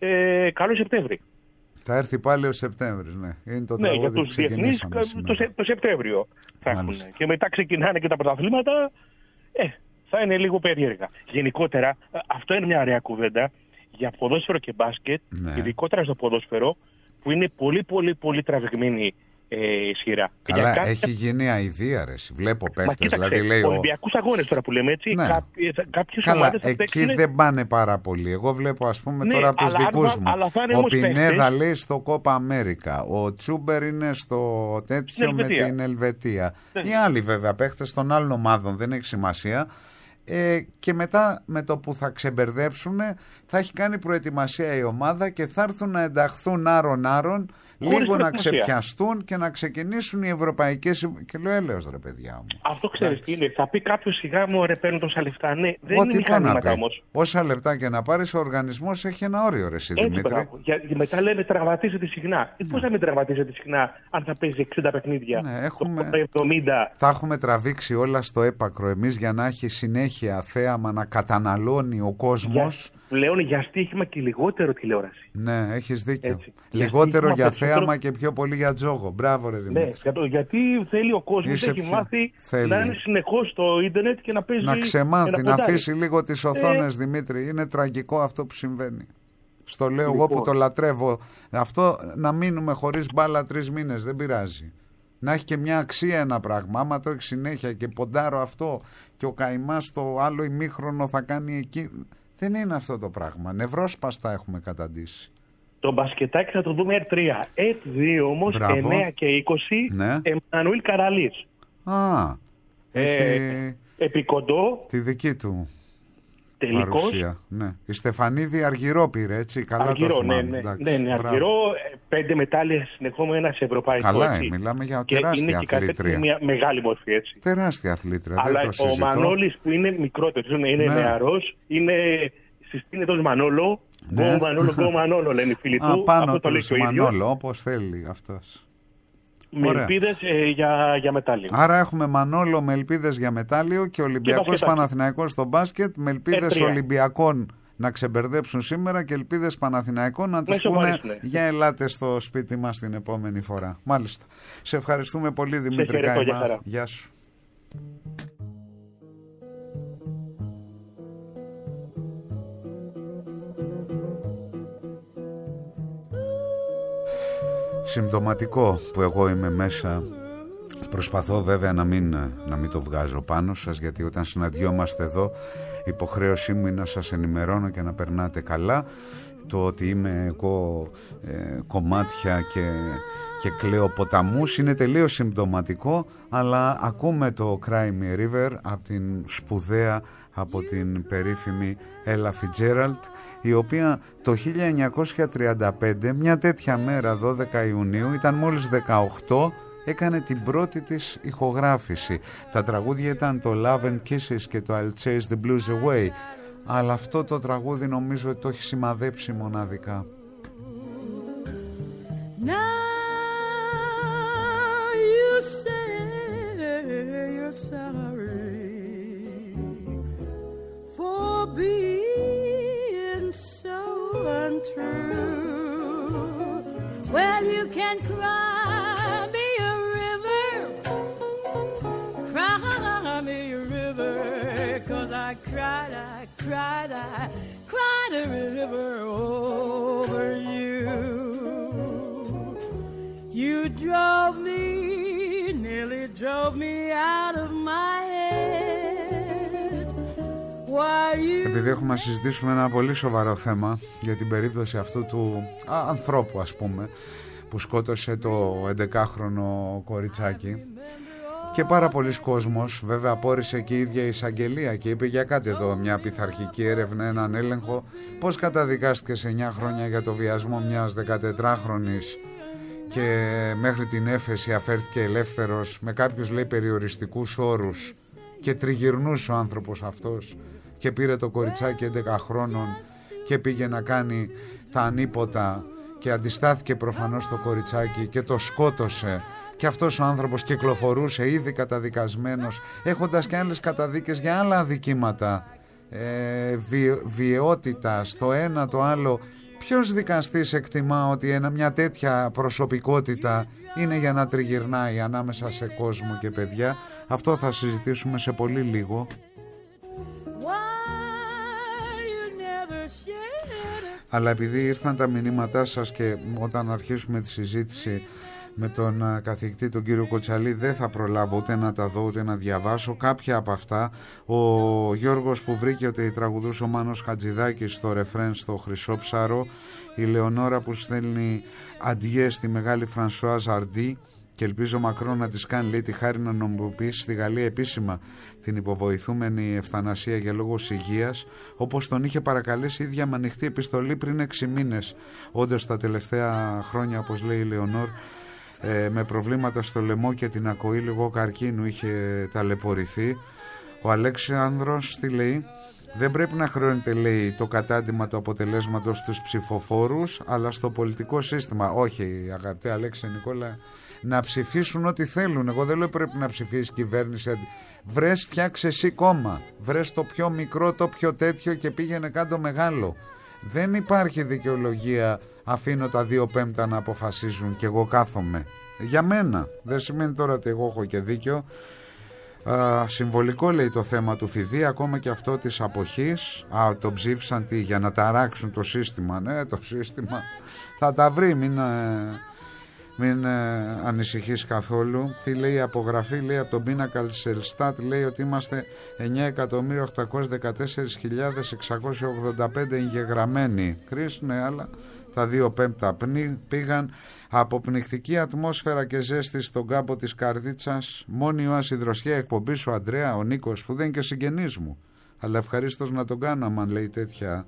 καλό Σεπτέμβρη. Θα έρθει πάλι ο Σεπτέμβρης, ναι. Είναι το τραγούδι για τους διεθνείς το Σεπτέμβριο θα έχουν. Και μετά ξεκινάνε και τα πρωταθλήματα. Θα είναι λίγο περίεργα. Γενικότερα, αυτό είναι μια ωραία κουβέντα για ποδόσφαιρο και μπάσκετ, ειδικότερα στο ποδόσφαιρο, που είναι πολύ πολύ πολύ τραβηγμένη σειρά. Καλά, έχει γίνει αηδία, ρε. Βλέπω παίχτες, δηλαδή λέει. Ολυμπιακούς αγώνες τώρα που λέμε έτσι. Ναι. Κάποιες καλά, ομάδες εκεί δεν πάνε πάρα πολύ. Εγώ βλέπω, ας πούμε, τώρα από τους δικούς μου. Ο Πινέδα λέει στο Κόπα Αμέρικα. Ο Τσούμπερ είναι στο τέτοιο με την Ελβετία. Οι άλλοι βέβαια παίχτες των άλλων ομάδων, δεν έχει σημασία. Και μετά με το που θα ξεμπερδέψουν θα έχει κάνει προετοιμασία η ομάδα και θα έρθουν να ενταχθούν άρον-άρον, λίγο να ξεπιαστούν και να ξεκινήσουν οι ευρωπαϊκές. Και λέω έλεος ρε παιδιά μου. Αυτό ξέρεις τι είναι. Θα πει κάποιος σιγά μου ρε παίρνουν τόσα λεφτά. Ναι, δεν είναι μηχανήματα όμως. Όσα λεπτά και να πάρεις, ο οργανισμός έχει ένα όριο ρε εσύ Δημήτρη. Μετά λένε τραυματίζεται συχνά. Πώς θα μην τραυματίζεται συχνά αν θα παίζει 60 παιχνίδια, ναι, 70. Θα έχουμε τραβήξει όλα στο έπακρο εμείς για να έχει συνέχεια θέαμα να καταναλώνει ο κόσμος. Πλέον για στοίχημα και λιγότερο τηλεόραση. Ναι, έχεις δίκιο. Έτσι. Λιγότερο για θέαμα και πιο πολύ για τζόγο. Μπράβο ρε Δημήτρη. Ναι, γιατί θέλει ο κόσμος, έχει μάθει να είναι συνεχώς στο ίντερνετ και να παίζει. Να ξεμάθει, να αφήσει λίγο τις οθόνες Δημήτρη. Είναι τραγικό αυτό που συμβαίνει. Στο λέω εγώ που το λατρεύω. Αυτό να μείνουμε χωρίς μπάλα 3 μήνες δεν πειράζει. Να έχει και μια αξία ένα πράγμα. Άμα το έχει συνέχεια και ποντάρω αυτό και ο καημάς το άλλο ημίχρονο θα κάνει εκεί. Δεν είναι αυτό το πράγμα. Νευρόσπαστα έχουμε καταντήσει. Το μπασκετάκι θα το δούμε R3. R2 όμως 9 και 20. Ναι. Εμμανουήλ Καραλής. Επικοντό. Τη δική του τελικός. Παρουσία. Ναι. Η Στεφανίδη Αργυρό πήρε, έτσι. Καλά Αργυρό, το θυμάμαι. Ναι, Αργυρό. 5 μετάλλια συνεχόμενα σε ευρωπαϊκό. Καλά, μιλάμε για τεράστια αθλήτρια. Είναι μια μεγάλη μορφή, έτσι. Τεράστια αθλήτρια. Αλλά δεν το ο Μανώλης που είναι μικρότερος, είναι νεαρός, είναι συστήνετος Μανόλο. Ναι. Go Μανόλο λένε οι φίλοι του. Πάνω του Μανόλο, όπως θέλει αυτός. Με ελπίδες για μετάλλιο. Άρα έχουμε Μανόλο με ελπίδες για μετάλλιο και Ολυμπιακός Παναθηναϊκός στο μπάσκετ με ελπίδες Ολυμπιακών να ξεμπερδέψουν σήμερα και ελπίδες Παναθηναϊκών να τους πούνε για ελάτε στο σπίτι μας την επόμενη φορά. Μάλιστα. Σε ευχαριστούμε πολύ Δημήτρη Κάημα. Γεια σου. Συμπτωματικό που εγώ είμαι μέσα. Προσπαθώ βέβαια να μην το βγάζω πάνω σας, γιατί όταν συναντιόμαστε εδώ υποχρέωσή μου είναι να σας ενημερώνω και να περνάτε καλά. Το ότι είμαι εγώ κομμάτια και κλαίω ποταμούς είναι τελείως συμπτωματικό, αλλά ακούμε το Cry Me River από την σπουδαία, από την περίφημη Ella Fitzgerald, η οποία το 1935, μια τέτοια μέρα 12 Ιουνίου, ήταν μόλις 18, έκανε την πρώτη της ηχογράφηση. Τα τραγούδια ήταν το Love and Kisses και το I'll Chase the Blues Away, αλλά αυτό το τραγούδι νομίζω ότι το έχει σημαδέψει μοναδικά. Now you say you're sorry for being so untrue. Well, you can cry me a river, cry me a river, 'cause I cried a river over you. You nearly drove me out of my head. Επειδή έχουμε να συζητήσουμε ένα πολύ σοβαρό θέμα για την περίπτωση αυτού του ανθρώπου, ας πούμε, που σκότωσε το 11χρονο κοριτσάκι, και πάρα πολλοί κόσμος βέβαια απόρρισε και η ίδια η εισαγγελία και είπε για κάτι εδώ, μια πειθαρχική έρευνα, έναν έλεγχο, πώς καταδικάστηκε σε 9 χρόνια για το βιασμό μιας 14χρονης και μέχρι την έφεση αφέρθηκε ελεύθερος με κάποιους λέει περιοριστικούς όρους και τριγυρνούς ο άνθρωπος αυτός και πήρε το κοριτσάκι 11 χρόνων και πήγε να κάνει τα ανίποτα και αντιστάθηκε προφανώς το κοριτσάκι και το σκότωσε, και αυτός ο άνθρωπος κυκλοφορούσε ήδη καταδικασμένος, έχοντας και άλλες καταδίκες για άλλα αδικήματα, βιαιότητα, το ένα το άλλο, Ποιος δικαστής εκτιμά ότι μια τέτοια προσωπικότητα είναι για να τριγυρνάει ανάμεσα σε κόσμο και παιδιά? Αυτό θα συζητήσουμε σε πολύ λίγο. Αλλά επειδή ήρθαν τα μηνύματά σας και όταν αρχίσουμε τη συζήτηση με τον καθηγητή τον κύριο Κοτσαλή δεν θα προλάβω ούτε να τα δω ούτε να διαβάσω κάποια από αυτά. Ο Γιώργος που βρήκε ότι τραγουδούσε ο Μάνος Χατζηδάκης στο ρεφρέν στο Χρυσό Ψάρο, η Λεωνόρα που στέλνει αντιέ στη μεγάλη Φρανσουάζ Αρντί και ελπίζω Μακρόν να της κάνει, λέει, τη χάρη να νομιμοποιήσει στη Γαλλία επίσημα την υποβοηθούμενη ευθανασία για λόγους υγείας, όπως τον είχε παρακαλέσει η ίδια με ανοιχτή επιστολή πριν 6 μήνες. Όντως τα τελευταία χρόνια, όπως λέει η Λεωνόρ, με προβλήματα στο λαιμό και την ακοή λόγω καρκίνου είχε ταλαιπωρηθεί. Ο Αλέξανδρος τι λέει? Δεν πρέπει να χρεώνεται, λέει, το κατάντημα του αποτελέσματος στους ψηφοφόρους, αλλά στο πολιτικό σύστημα. Όχι, αγαπητέ Αλέξη Νικόλα, να ψηφίσουν ό,τι θέλουν. Εγώ δεν λέω πρέπει να ψηφίσει κυβέρνηση. Βρες, φτιάξε εσύ κόμμα. Βρες το πιο μικρό, το πιο τέτοιο και πήγαινε κάτω μεγάλο. Δεν υπάρχει δικαιολογία αφήνω τα 2/5 να αποφασίζουν και εγώ κάθομαι. Για μένα. Δεν σημαίνει τώρα ότι εγώ έχω και δίκιο. Συμβολικό, λέει, το θέμα του Φιδί, ακόμα και αυτό της αποχής. Το ψήφισαν για να ταράξουν το σύστημα. Ναι, το σύστημα θα τα βρει, μην ανησυχείς καθόλου. Τι λέει η απογραφή? Λέει από τον πίνακα της Ελστάτ, λέει ότι είμαστε 9.814.685 εγγεγραμμένοι. Ναι, αλλά τα 2/5 πήγαν. Από πνιχτική ατμόσφαιρα και ζέστη στον κάμπο της Καρδίτσας, μόνη οάση δροσιά εκπομπή ο Αντρέα, ο Νίκος, που δεν είναι και συγγενής μου, αλλά ευχαρίστως να τον κάναμε αν λέει τέτοια.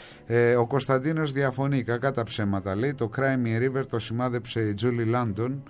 Ο Κωνσταντίνος διαφωνεί, κακά τα ψέματα, λέει. Το Crimea River το σημάδεψε η Τζούλι Λάντον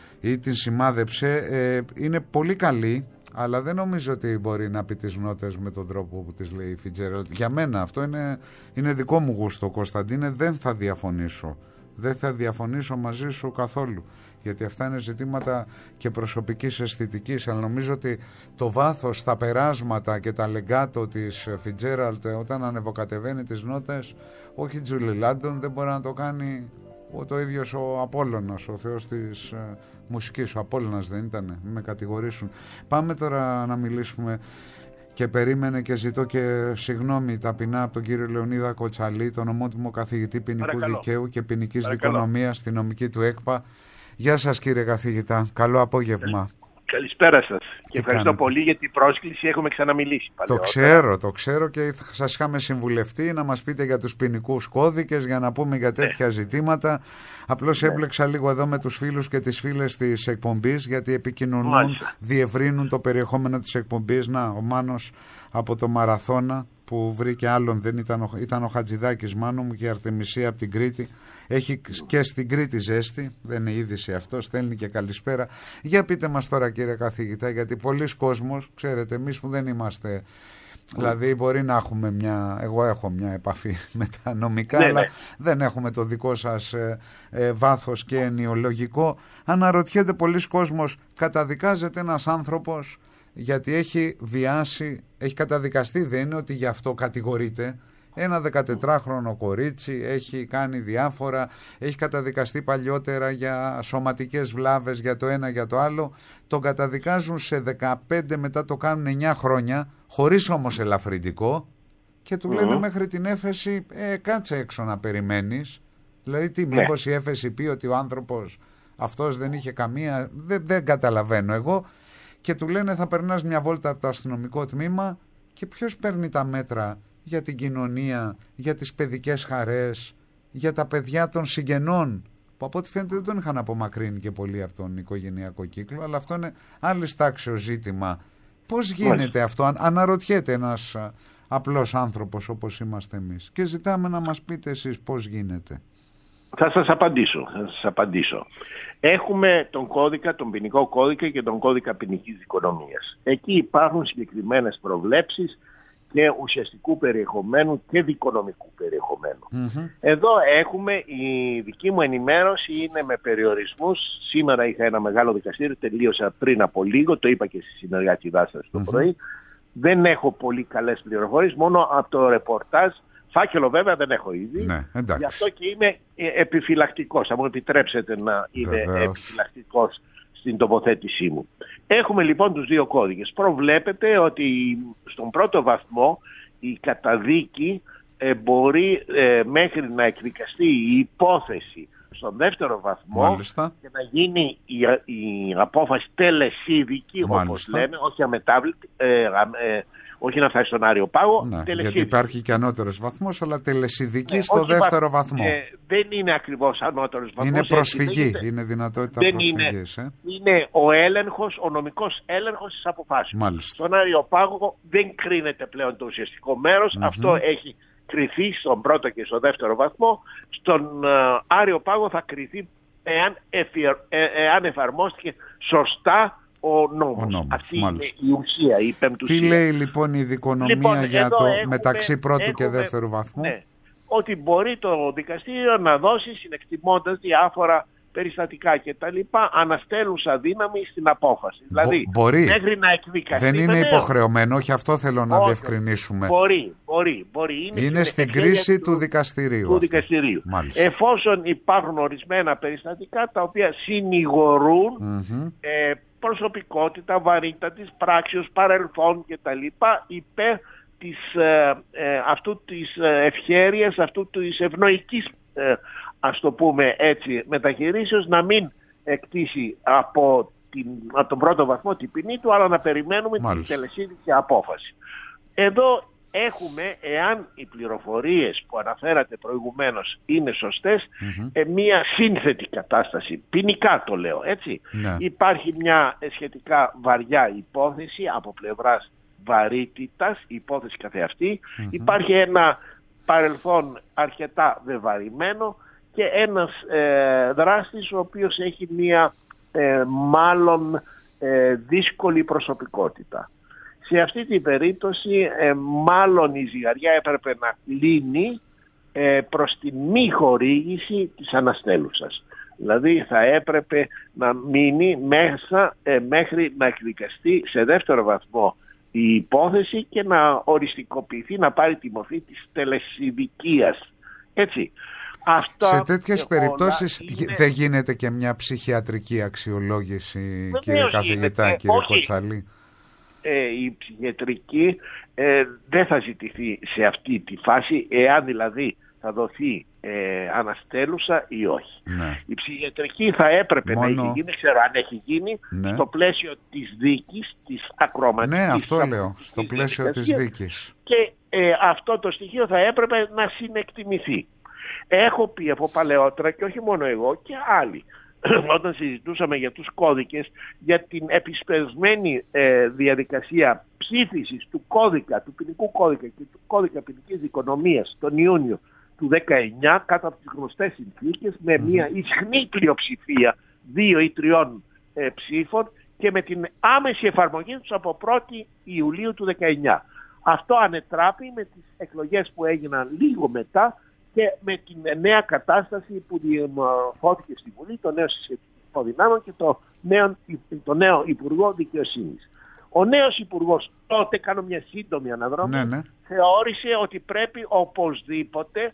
ή την σημάδεψε. Είναι πολύ καλή, αλλά δεν νομίζω ότι μπορεί να πει τις νότες με τον τρόπο που τις λέει η Fitzgerald. Για μένα αυτό είναι δικό μου γούστο, Κωνσταντίνε, δεν θα διαφωνήσω. Δεν θα διαφωνήσω μαζί σου καθόλου, γιατί αυτά είναι ζητήματα και προσωπικής αισθητικής, αλλά νομίζω ότι το βάθος, τα περάσματα και τα λεγκάτο της Fitzgerald όταν ανεβοκατεβαίνει τις νότες, όχι Τζούλι Λάντον, δεν μπορεί να το κάνει το ίδιος ο Απόλλωνας, ο θεός της μουσικής. Ο Απόλλωνας δεν ήτανε, με κατηγορήσουν. Πάμε τώρα να μιλήσουμε. Και περίμενε και ζητώ και συγγνώμη ταπεινά από τον κύριο Λεωνίδα Κοτσαλή, τον ομότιμο καθηγητή ποινικού δικαίου και ποινικής δικονομίας στη νομική του ΕΚΠΑ. Γεια σας, κύριε καθηγητά, καλό απόγευμα. Καλησπέρα σας και ευχαριστώ πολύ για την πρόσκληση. Έχουμε ξαναμιλήσει παλαιότερα. Το ξέρω και σας είχαμε συμβουλευτεί να μας πείτε για τους ποινικούς κώδικες, για να πούμε για τέτοια ζητήματα. Απλώς έμπλεξα λίγο εδώ με τους φίλους και τις φίλες της εκπομπής, γιατί επικοινωνούν, διευρύνουν το περιεχόμενο της εκπομπής. Να, ο Μάνος από το Μαραθώνα που βρήκε άλλον, δεν ήταν ο Χατζηδάκης, Μάνο μου, και η Αρτεμισία από την Κρήτη. Έχει και στην Κρήτη ζέστη, δεν είναι είδηση αυτό, στέλνει και καλησπέρα. Για πείτε μας τώρα, κύριε καθηγητά, γιατί πολλοί κόσμος, ξέρετε, εμείς που δεν είμαστε, δηλαδή μπορεί να έχουμε εγώ έχω μια επαφή με τα νομικά, αλλά δεν έχουμε το δικό σας βάθος και ενοιολογικό. Αναρωτιέται πολλοί κόσμος, καταδικάζεται ένας άνθρωπος γιατί έχει βιάσει, έχει καταδικαστεί, δεν είναι ότι γι' αυτό κατηγορείται. Ένα 14χρονο κορίτσι έχει κάνει διάφορα, έχει καταδικαστεί παλιότερα για σωματικές βλάβες, για το ένα για το άλλο. Τον καταδικάζουν σε 15, μετά το κάνουν 9 χρόνια, χωρίς όμως ελαφρυντικό, και του λένε μέχρι την έφεση, κάτσε έξω να περιμένεις. Δηλαδή τι, μήπως η έφεση πει ότι ο άνθρωπος αυτός δεν είχε καμία, δεν καταλαβαίνω εγώ. Και του λένε θα περνάς μια βόλτα από το αστυνομικό τμήμα, και ποιος παίρνει τα μέτρα για την κοινωνία, για τις παιδικές χαρές, για τα παιδιά των συγγενών, που από ό,τι φαίνεται δεν τον είχαν απομακρύνει και πολύ από τον οικογενειακό κύκλο, αλλά αυτό είναι άλλη τάξεως ζήτημα. Πώς γίνεται αυτό, αναρωτιέται ένας απλός άνθρωπος όπως είμαστε εμείς, και ζητάμε να μας πείτε εσείς πώς γίνεται. Θα σας απαντήσω. Έχουμε τον κώδικα, τον ποινικό κώδικα και τον κώδικα ποινικής δικονομίας. Εκεί υπάρχουν συγκεκριμένες προβλέψεις και ουσιαστικού περιεχομένου και δικονομικού περιεχομένου. Εδώ έχουμε, η δική μου ενημέρωση είναι με περιορισμούς. Σήμερα είχα ένα μεγάλο δικαστήριο, τελείωσα πριν από λίγο, το είπα και στη συνεργάτηδά σας το πρωί. Δεν έχω πολύ καλές πληροφορίες, μόνο από το ρεπορτάζ Φάκελο βέβαια δεν έχω ήδη. Ναι, εντάξει. Γι' αυτό και είμαι επιφυλακτικός. Θα μου επιτρέψετε να είμαι επιφυλακτικός στην τοποθέτησή μου. Έχουμε λοιπόν τους δύο κώδικες. Προβλέπεται ότι στον πρώτο βαθμό η καταδίκη μπορεί μέχρι να εκδικαστεί η υπόθεση στον δεύτερο βαθμό. Μάλιστα. Και να γίνει η απόφαση τελεσίδικη, όπως λέμε, όχι αμετάβλητη, όχι να φτάσει στον Άριο Πάγο. Ναι, γιατί υπάρχει και ανώτερος βαθμός, αλλά τελεσιδική στο δεύτερο βαθμό. Δεν είναι ακριβώς ανώτερος βαθμός. Είναι προσφυγή, είναι δυνατότητα προσφυγής. Είναι ο έλεγχος, ο νομικός έλεγχος της αποφάσεως. Μάλιστα. Στον Άριο Πάγο δεν κρίνεται πλέον το ουσιαστικό μέρος. Αυτό έχει κριθεί στον πρώτο και στο δεύτερο βαθμό. Στον Άριο Πάγο θα κριθεί εάν εφαρμόστηκε σωστά ο νόμος. Αυτή μάλιστα. είναι η ουσία, η πεμπτουσία. Τι λέει λοιπόν η δικονομία για το μεταξύ πρώτου και δεύτερου βαθμού? Ναι, ότι μπορεί το δικαστήριο να δώσει, συνεκτιμώντας διάφορα περιστατικά και τα λοιπά, αναστέλουσα δύναμη στην απόφαση. Δηλαδή, μπορεί. Μέχρι να εκδικαστεί. Δεν είναι υποχρεωμένο, όχι, αυτό θέλω να διευκρινίσουμε. Μπορεί. Είναι στην κρίση του δικαστηρίου. Εφόσον υπάρχουν ορισμένα περιστατικά τα οποία συνηγορούν προσωπικότητα, βαρύτητα της πράξεως, παρελθόν κτλ. Υπέρ αυτού της ευχέρειας, αυτού της ευνοϊκής, ας το πούμε έτσι, μεταχειρήσεως, να μην εκτίσει από τον πρώτο βαθμό την ποινή του, αλλά να περιμένουμε την τελεσίδικη απόφαση. Εδώ έχουμε, εάν οι πληροφορίες που αναφέρατε προηγουμένως είναι σωστές, μια σύνθετη κατάσταση. Ποινικά το λέω, έτσι. Ναι. Υπάρχει μια σχετικά βαριά υπόθεση από πλευράς βαρύτητας, η υπόθεση καθεαυτή. Υπάρχει ένα παρελθόν αρκετά βεβαρημένο και ένας δράστης ο οποίος έχει μια μάλλον δύσκολη προσωπικότητα. Σε αυτή την περίπτωση μάλλον η ζυγαριά έπρεπε να κλείνει προς τη μη χορήγηση της αναστέλουσας. Δηλαδή θα έπρεπε να μείνει μέσα μέχρι να εκδικαστεί σε δεύτερο βαθμό η υπόθεση και να οριστικοποιηθεί, να πάρει τη μορφή της τελεσιδικίας. Έτσι. Σε τέτοιες περιπτώσεις δεν γίνεται και μια ψυχιατρική αξιολόγηση, κύριε καθηγητά, κύριε Κοτσαλή? Η ψυχιατρική δεν θα ζητηθεί σε αυτή τη φάση, εάν δηλαδή θα δοθεί αναστέλουσα ή όχι. Ναι. Η ψυχιατρική θα έπρεπε να έχει γίνει, δεν ξέρω αν έχει γίνει, στο πλαίσιο της δίκης, της ακροματικής. Ναι, αυτό λέω, στο πλαίσιο της δίκης. Και αυτό το στοιχείο θα έπρεπε να συνεκτιμηθεί. Έχω πει από παλαιότερα, και όχι μόνο εγώ και άλλοι, όταν συζητούσαμε για τους κώδικες, για την επισπευσμένη διαδικασία ψήφισης του κώδικα, του ποινικού κώδικα και του κώδικα ποινικής δικονομίας τον Ιούνιο του 19, κάτω από τις γνωστές συνθήκες, με μια ισχνή πλειοψηφία 2 ή 3 ψήφων και με την άμεση εφαρμογή τους από 1η Ιουλίου του 19. Αυτό ανετράπη με τις εκλογές που έγιναν λίγο μετά και με την νέα κατάσταση που διαμορφώθηκε στη Βουλή, το νέο συσχετικό δυνάμεων και το νέο Υπουργό Δικαιοσύνης. Ο νέος Υπουργός τότε, κάνω μια σύντομη αναδρομή, θεώρησε ότι πρέπει οπωσδήποτε,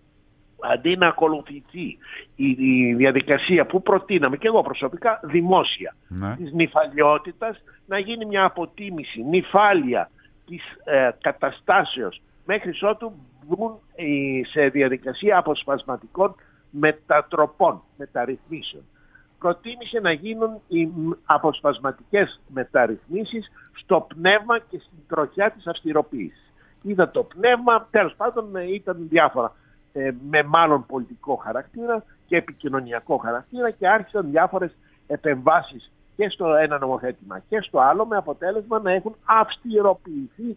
αντί να ακολουθηθεί η διαδικασία που προτείναμε και εγώ προσωπικά, δημόσια, της νηφαλιότητας, να γίνει μια αποτίμηση νηφάλια της καταστάσεως μέχρι ότου βγουν σε διαδικασία αποσπασματικών μετατροπών, μεταρρυθμίσεων. Προτίμησε να γίνουν οι αποσπασματικές μεταρρυθμίσεις στο πνεύμα και στην τροχιά της αυστηροποίησης. Είδα το πνεύμα, τέλος πάντων ήταν διάφορα, με μάλλον πολιτικό χαρακτήρα και επικοινωνιακό χαρακτήρα, και άρχισαν διάφορες επεμβάσεις και στο ένα νομοθέτημα και στο άλλο, με αποτέλεσμα να έχουν αυστηροποιηθεί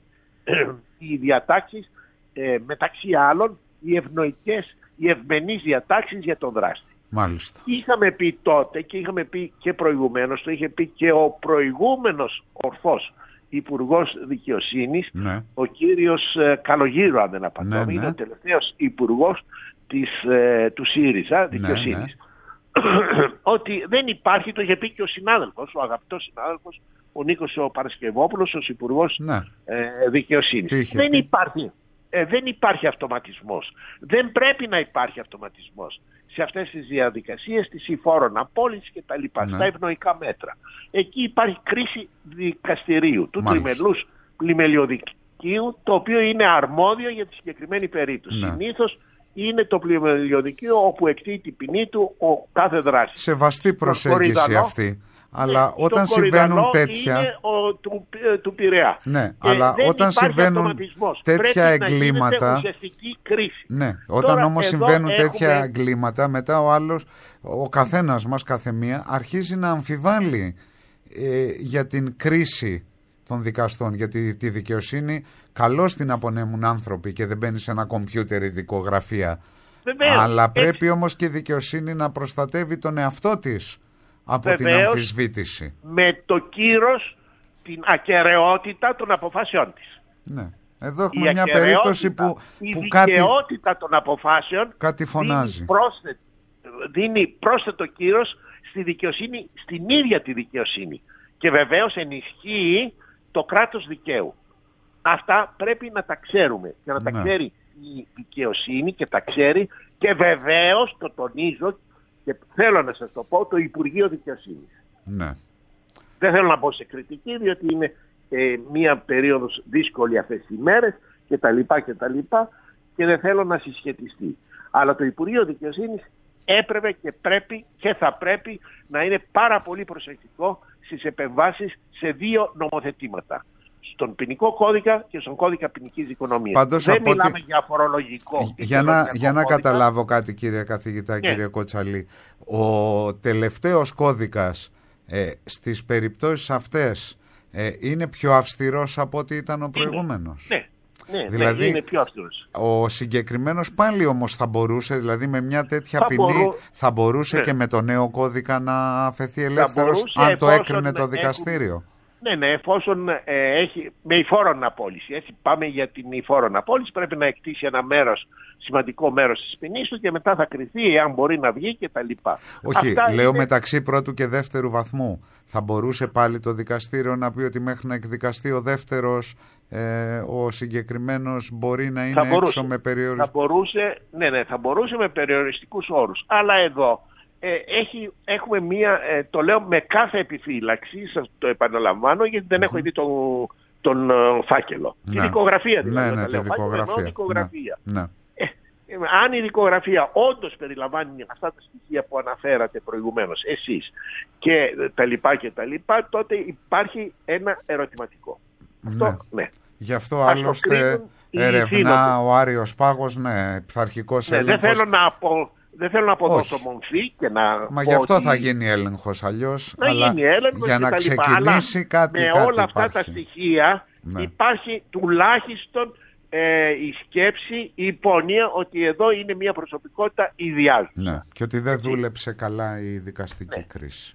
οι διατάξεις, μεταξύ άλλων οι ευνοϊκές, οι ευμενείς διατάξεις για τον δράστη. Μάλιστα. Είχαμε πει τότε και είχαμε πει και προηγουμένως, το είχε πει και ο προηγούμενος ορθός Υπουργός Δικαιοσύνης, ο κύριος Καλογύρου, αν δεν απατώμε, είναι ο τελευταίος Υπουργός του ΣΥΡΙΖΑ Δικαιοσύνης. Ότι δεν υπάρχει, το είχε πει και ο συνάδελφος, ο αγαπητός συνάδελφος, ο Νίκος ο Παρασκευόπουλος, ως Υπουργός Δικαιοσύνης. Δεν υπάρχει δεν υπάρχει αυτοματισμός. Δεν πρέπει να υπάρχει αυτοματισμός σε αυτές τις διαδικασίες της υφόρων απόλυσης και τα λοιπά, στα ευνοϊκά μέτρα. Εκεί υπάρχει κρίση δικαστηρίου, του τριμελούς πλημελιωδικίου, το οποίο είναι αρμόδιο για τη συγκεκριμένη περίπτωση. Συνήθως είναι το πλημελιωδικείο όπου εκτείει την ποινή του ο κάθε δράστη. Σεβαστή προσέγγιση αυτή. Αλλά όταν συμβαίνουν τέτοια. Είναι του Πειραιά. Ναι, αλλά όταν συμβαίνουν τέτοια εγκλήματα. Ουσιαστική κρίση. Ναι, όταν όμως συμβαίνουν τέτοια εγκλήματα, μετά ο καθένας μας, καθεμία, αρχίζει να αμφιβάλλει για την κρίση των δικαστών. Γιατί τη δικαιοσύνη καλώς την απονέμουν άνθρωποι και δεν μπαίνει σε ένα κομπιούτερ ειδικογραφία. Αλλά πρέπει όμως και η δικαιοσύνη να προστατεύει τον εαυτό της από την αμφισβήτηση. Με το κύρος, την ακεραιότητα των αποφάσεων της. Ναι. Εδώ έχουμε μια περίπτωση που η δικαιότητα των αποφάσεων κάτι φωνάζει. Δίνει πρόσθετο κύρος στη δικαιοσύνη, στην ίδια τη δικαιοσύνη. Και βεβαίως ενισχύει το κράτος δικαίου. Αυτά πρέπει να τα ξέρουμε και να τα ξέρει η δικαιοσύνη και τα ξέρει και βεβαίως, το τονίζω και θέλω να σας το πω, το Υπουργείο Δικαιοσύνης. Ναι. Δεν θέλω να μπω σε κριτική, διότι είναι μία περίοδος δύσκολη αυτές τις ημέρες και τα λοιπά και δεν θέλω να συσχετιστεί. Αλλά το Υπουργείο Δικαιοσύνης έπρεπε και πρέπει και θα πρέπει να είναι πάρα πολύ προσεκτικό στις επεμβάσεις σε δύο νομοθετήματα. Στον ποινικό κώδικα και στον κώδικα ποινικής οικονομίας. Πάντως, δεν μιλάμε για φορολογικό. Για να καταλάβω κάτι, κύριε καθηγητά, κύριε Κοτσαλή. Ο τελευταίος κώδικας στις περιπτώσεις αυτές είναι πιο αυστηρός από ό,τι ήταν ο προηγούμενος. Ναι, δηλαδή, είναι πιο αυστηρός. Ο συγκεκριμένος πάλι όμως θα μπορούσε, δηλαδή με μια τέτοια ποινή, θα μπορούσε και με το νέο κώδικα να αφαιθεί ελεύθερος, αν το έκρινε το δικαστήριο. Ναι, εφόσον έχει με υφόρον απόλυση. Έτσι, πάμε για την υφόρον απόλυση. Πρέπει να εκτίσει ένα σημαντικό μέρος της ποινής του και μετά θα κριθεί εάν μπορεί να βγει κτλ. Όχι, λέω μεταξύ πρώτου και δεύτερου βαθμού. Θα μπορούσε πάλι το δικαστήριο να πει ότι μέχρι να εκδικαστεί ο δεύτερος, ο συγκεκριμένος μπορεί να είναι έξω με περιοριστικούς. Θα μπορούσε με περιοριστικούς όρους. Αλλά εδώ έχουμε μία, το λέω με κάθε επιφύλαξη, σας το επαναλαμβάνω, γιατί δεν έχω δει τον φάκελο. Τη δικογραφία δηλαδή. Τη δικογραφία. Αν η δικογραφία όντως περιλαμβάνει αυτά τα στοιχεία που αναφέρατε προηγουμένως εσείς και τα λοιπά, τότε υπάρχει ένα ερωτηματικό. Αυτό, ναι. Γι' αυτό άλλωστε ερευνά ο Άριος Πάγος, πειθαρχικός έλεγχος. Δεν θέλω να αποδώσω μομφή και να. Μα γι' αυτό θα γίνει έλεγχος αλλιώς. Γίνει έλεγχος για να ξεκινήσει κάτι. Με όλα αυτά τα στοιχεία υπάρχει τουλάχιστον η σκέψη, η υπονοία ότι εδώ είναι μια προσωπικότητα ιδιάζουσα. Ναι, και ότι δεν δούλεψε καλά η δικαστική κρίση.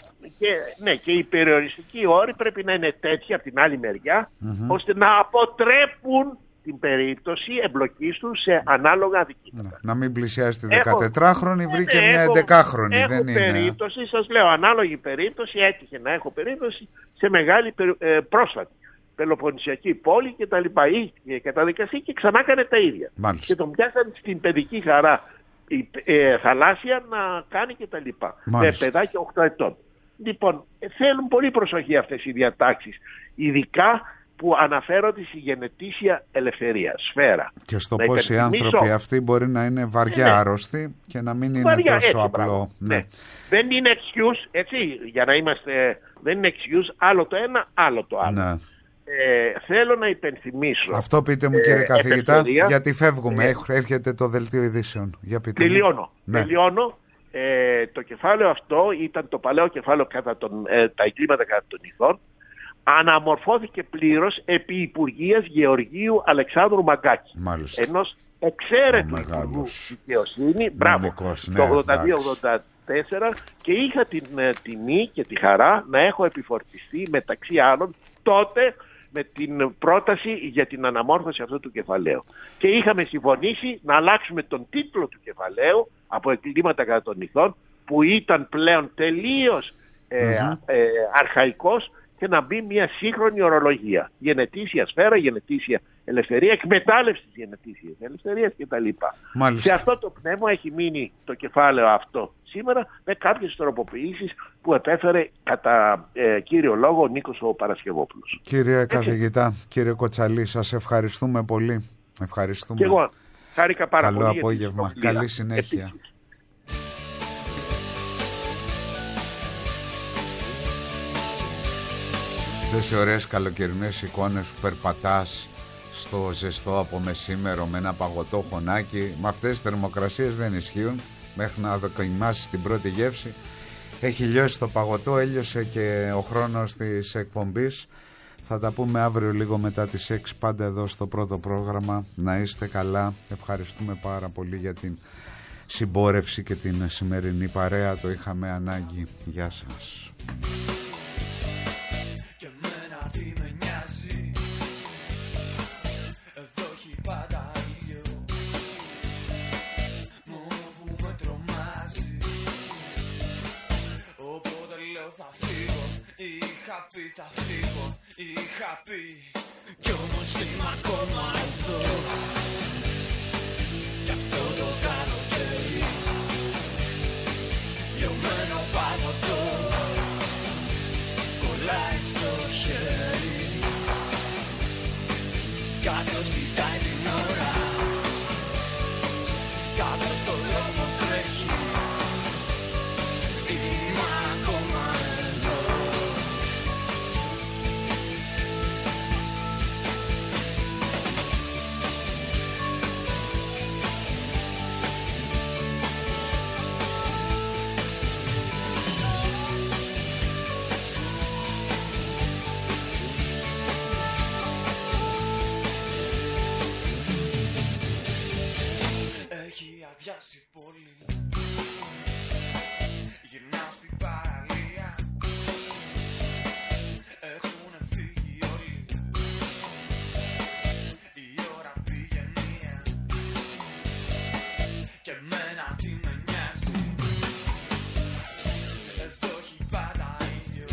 Και οι περιοριστικοί όροι πρέπει να είναι τέτοιοι από την άλλη μεριά, ώστε να αποτρέπουν την περίπτωση εμπλοκής του σε ανάλογα αδικήματα. Να μην πλησιάζει τη 14χρονη, βρήκε μια 11χρονη. Έχω περίπτωση, σας λέω, ανάλογη περίπτωση, έτυχε να έχω περίπτωση σε μεγάλη πρόσφατη πελοποννησιακή πόλη και τα λοιπά. Είχε καταδικαστεί και ξανά έκανε τα ίδια. Μάλιστα. Και τον πιάσαν στην παιδική χαρά θαλάσσια να κάνει και τα λοιπά. Με παιδάκια 8 ετών. Λοιπόν, θέλουν πολύ προσοχή αυτές οι διατάξεις. Ειδικά που αναφέρονται στη γενετήσια ελευθερία, σφαίρα. Και στο πώς οι άνθρωποι αυτοί μπορεί να είναι βαριά άρρωστοι και να μην είναι τόσο απλό. Δεν είναι excuse, έτσι, για να είμαστε, δεν είναι excuse άλλο το ένα, άλλο το άλλο. Θέλω να υπενθυμίσω. Αυτό πείτε μου, κύριε καθηγητά, γιατί φεύγουμε, έρχεται το δελτίο ειδήσεων. Για πείτε Τελειώνω. Το κεφάλαιο αυτό ήταν το παλαιό κεφάλαιο κατά τα εγκλήματα κατά των ηθών. Αναμορφώθηκε πλήρως επί Υπουργείας Γεωργίου Αλεξάνδρου Μαγκάκη. Ενός εξαίρετου υπουργού δικαιοσύνη, το 82-84, και είχα την τιμή και τη χαρά να έχω επιφορτιστεί μεταξύ άλλων τότε με την πρόταση για την αναμόρφωση αυτού του κεφαλαίου. Και είχαμε συμφωνήσει να αλλάξουμε τον τίτλο του κεφαλαίου από εγκλήματα κατά των ηθών, που ήταν πλέον τελείως αρχαϊκός, και να μπει μια σύγχρονη ορολογία. Γενετήσια σφαίρα, γενετήσια ελευθερία εκμετάλλευσης γενετήσιας ελευθερίας κτλ. Σε αυτό το πνεύμα έχει μείνει το κεφάλαιο αυτό σήμερα, με κάποιες τροποποιήσεις που επέφερε κατά κύριο λόγο ο Νίκος ο Παρασκευόπουλος. Κύριε καθηγητά, κύριε Κοτσαλή, σας ευχαριστούμε πολύ. Ευχαριστούμε. Και εγώ χάρηκα πάρα πολύ. Καλό απόγευμα. Καλή συνέχεια. Αυτές οι ωραίες καλοκαιρινές εικόνες που περπατάς στο ζεστό από μεσήμερο με ένα παγωτό χωνάκι, με αυτές τις θερμοκρασίες δεν ισχύουν μέχρι να δοκιμάσεις την πρώτη γεύση. Έχει λιώσει το παγωτό, έλειωσε και ο χρόνος της εκπομπής. Θα τα πούμε αύριο λίγο μετά τις 6 πάντα εδώ στο πρώτο πρόγραμμα. Να είστε καλά. Ευχαριστούμε πάρα πολύ για την συμπόρευση και την σημερινή παρέα. Το είχαμε ανάγκη. Γεια σας. Θα φύγω, είχα πει, κι όμως είμαι ακόμα εδώ. Κι αυτό το καλοκαίρι, λιωμένο παγωτό, κολλάει στο χέρι. Κάποιος κοιτάει την ώρα, κάποιος το δρόμο τρέχει. Είμαι ακόμα εδώ. Αδειάσει πολύ. Γυρνάω στην παραλία. Έχουνε φύγει όλοι. Η ώρα πήγε μία. Και εμένα τι με νοιάζει. Εδώ έχει πάντα ήλιο.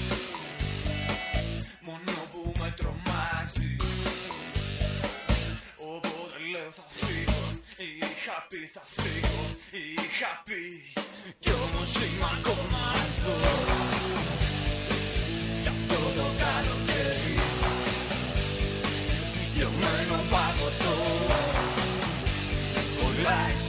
Μόνο που με τρομάζει. Οπότε λέω θα φύγω. Είχα πει θα φύγω, είχα πει, κι όμως είμαι ακόμα εδώ. Κι αυτό το καλοκαίρι, λιωμένο παγωτό, κολλάει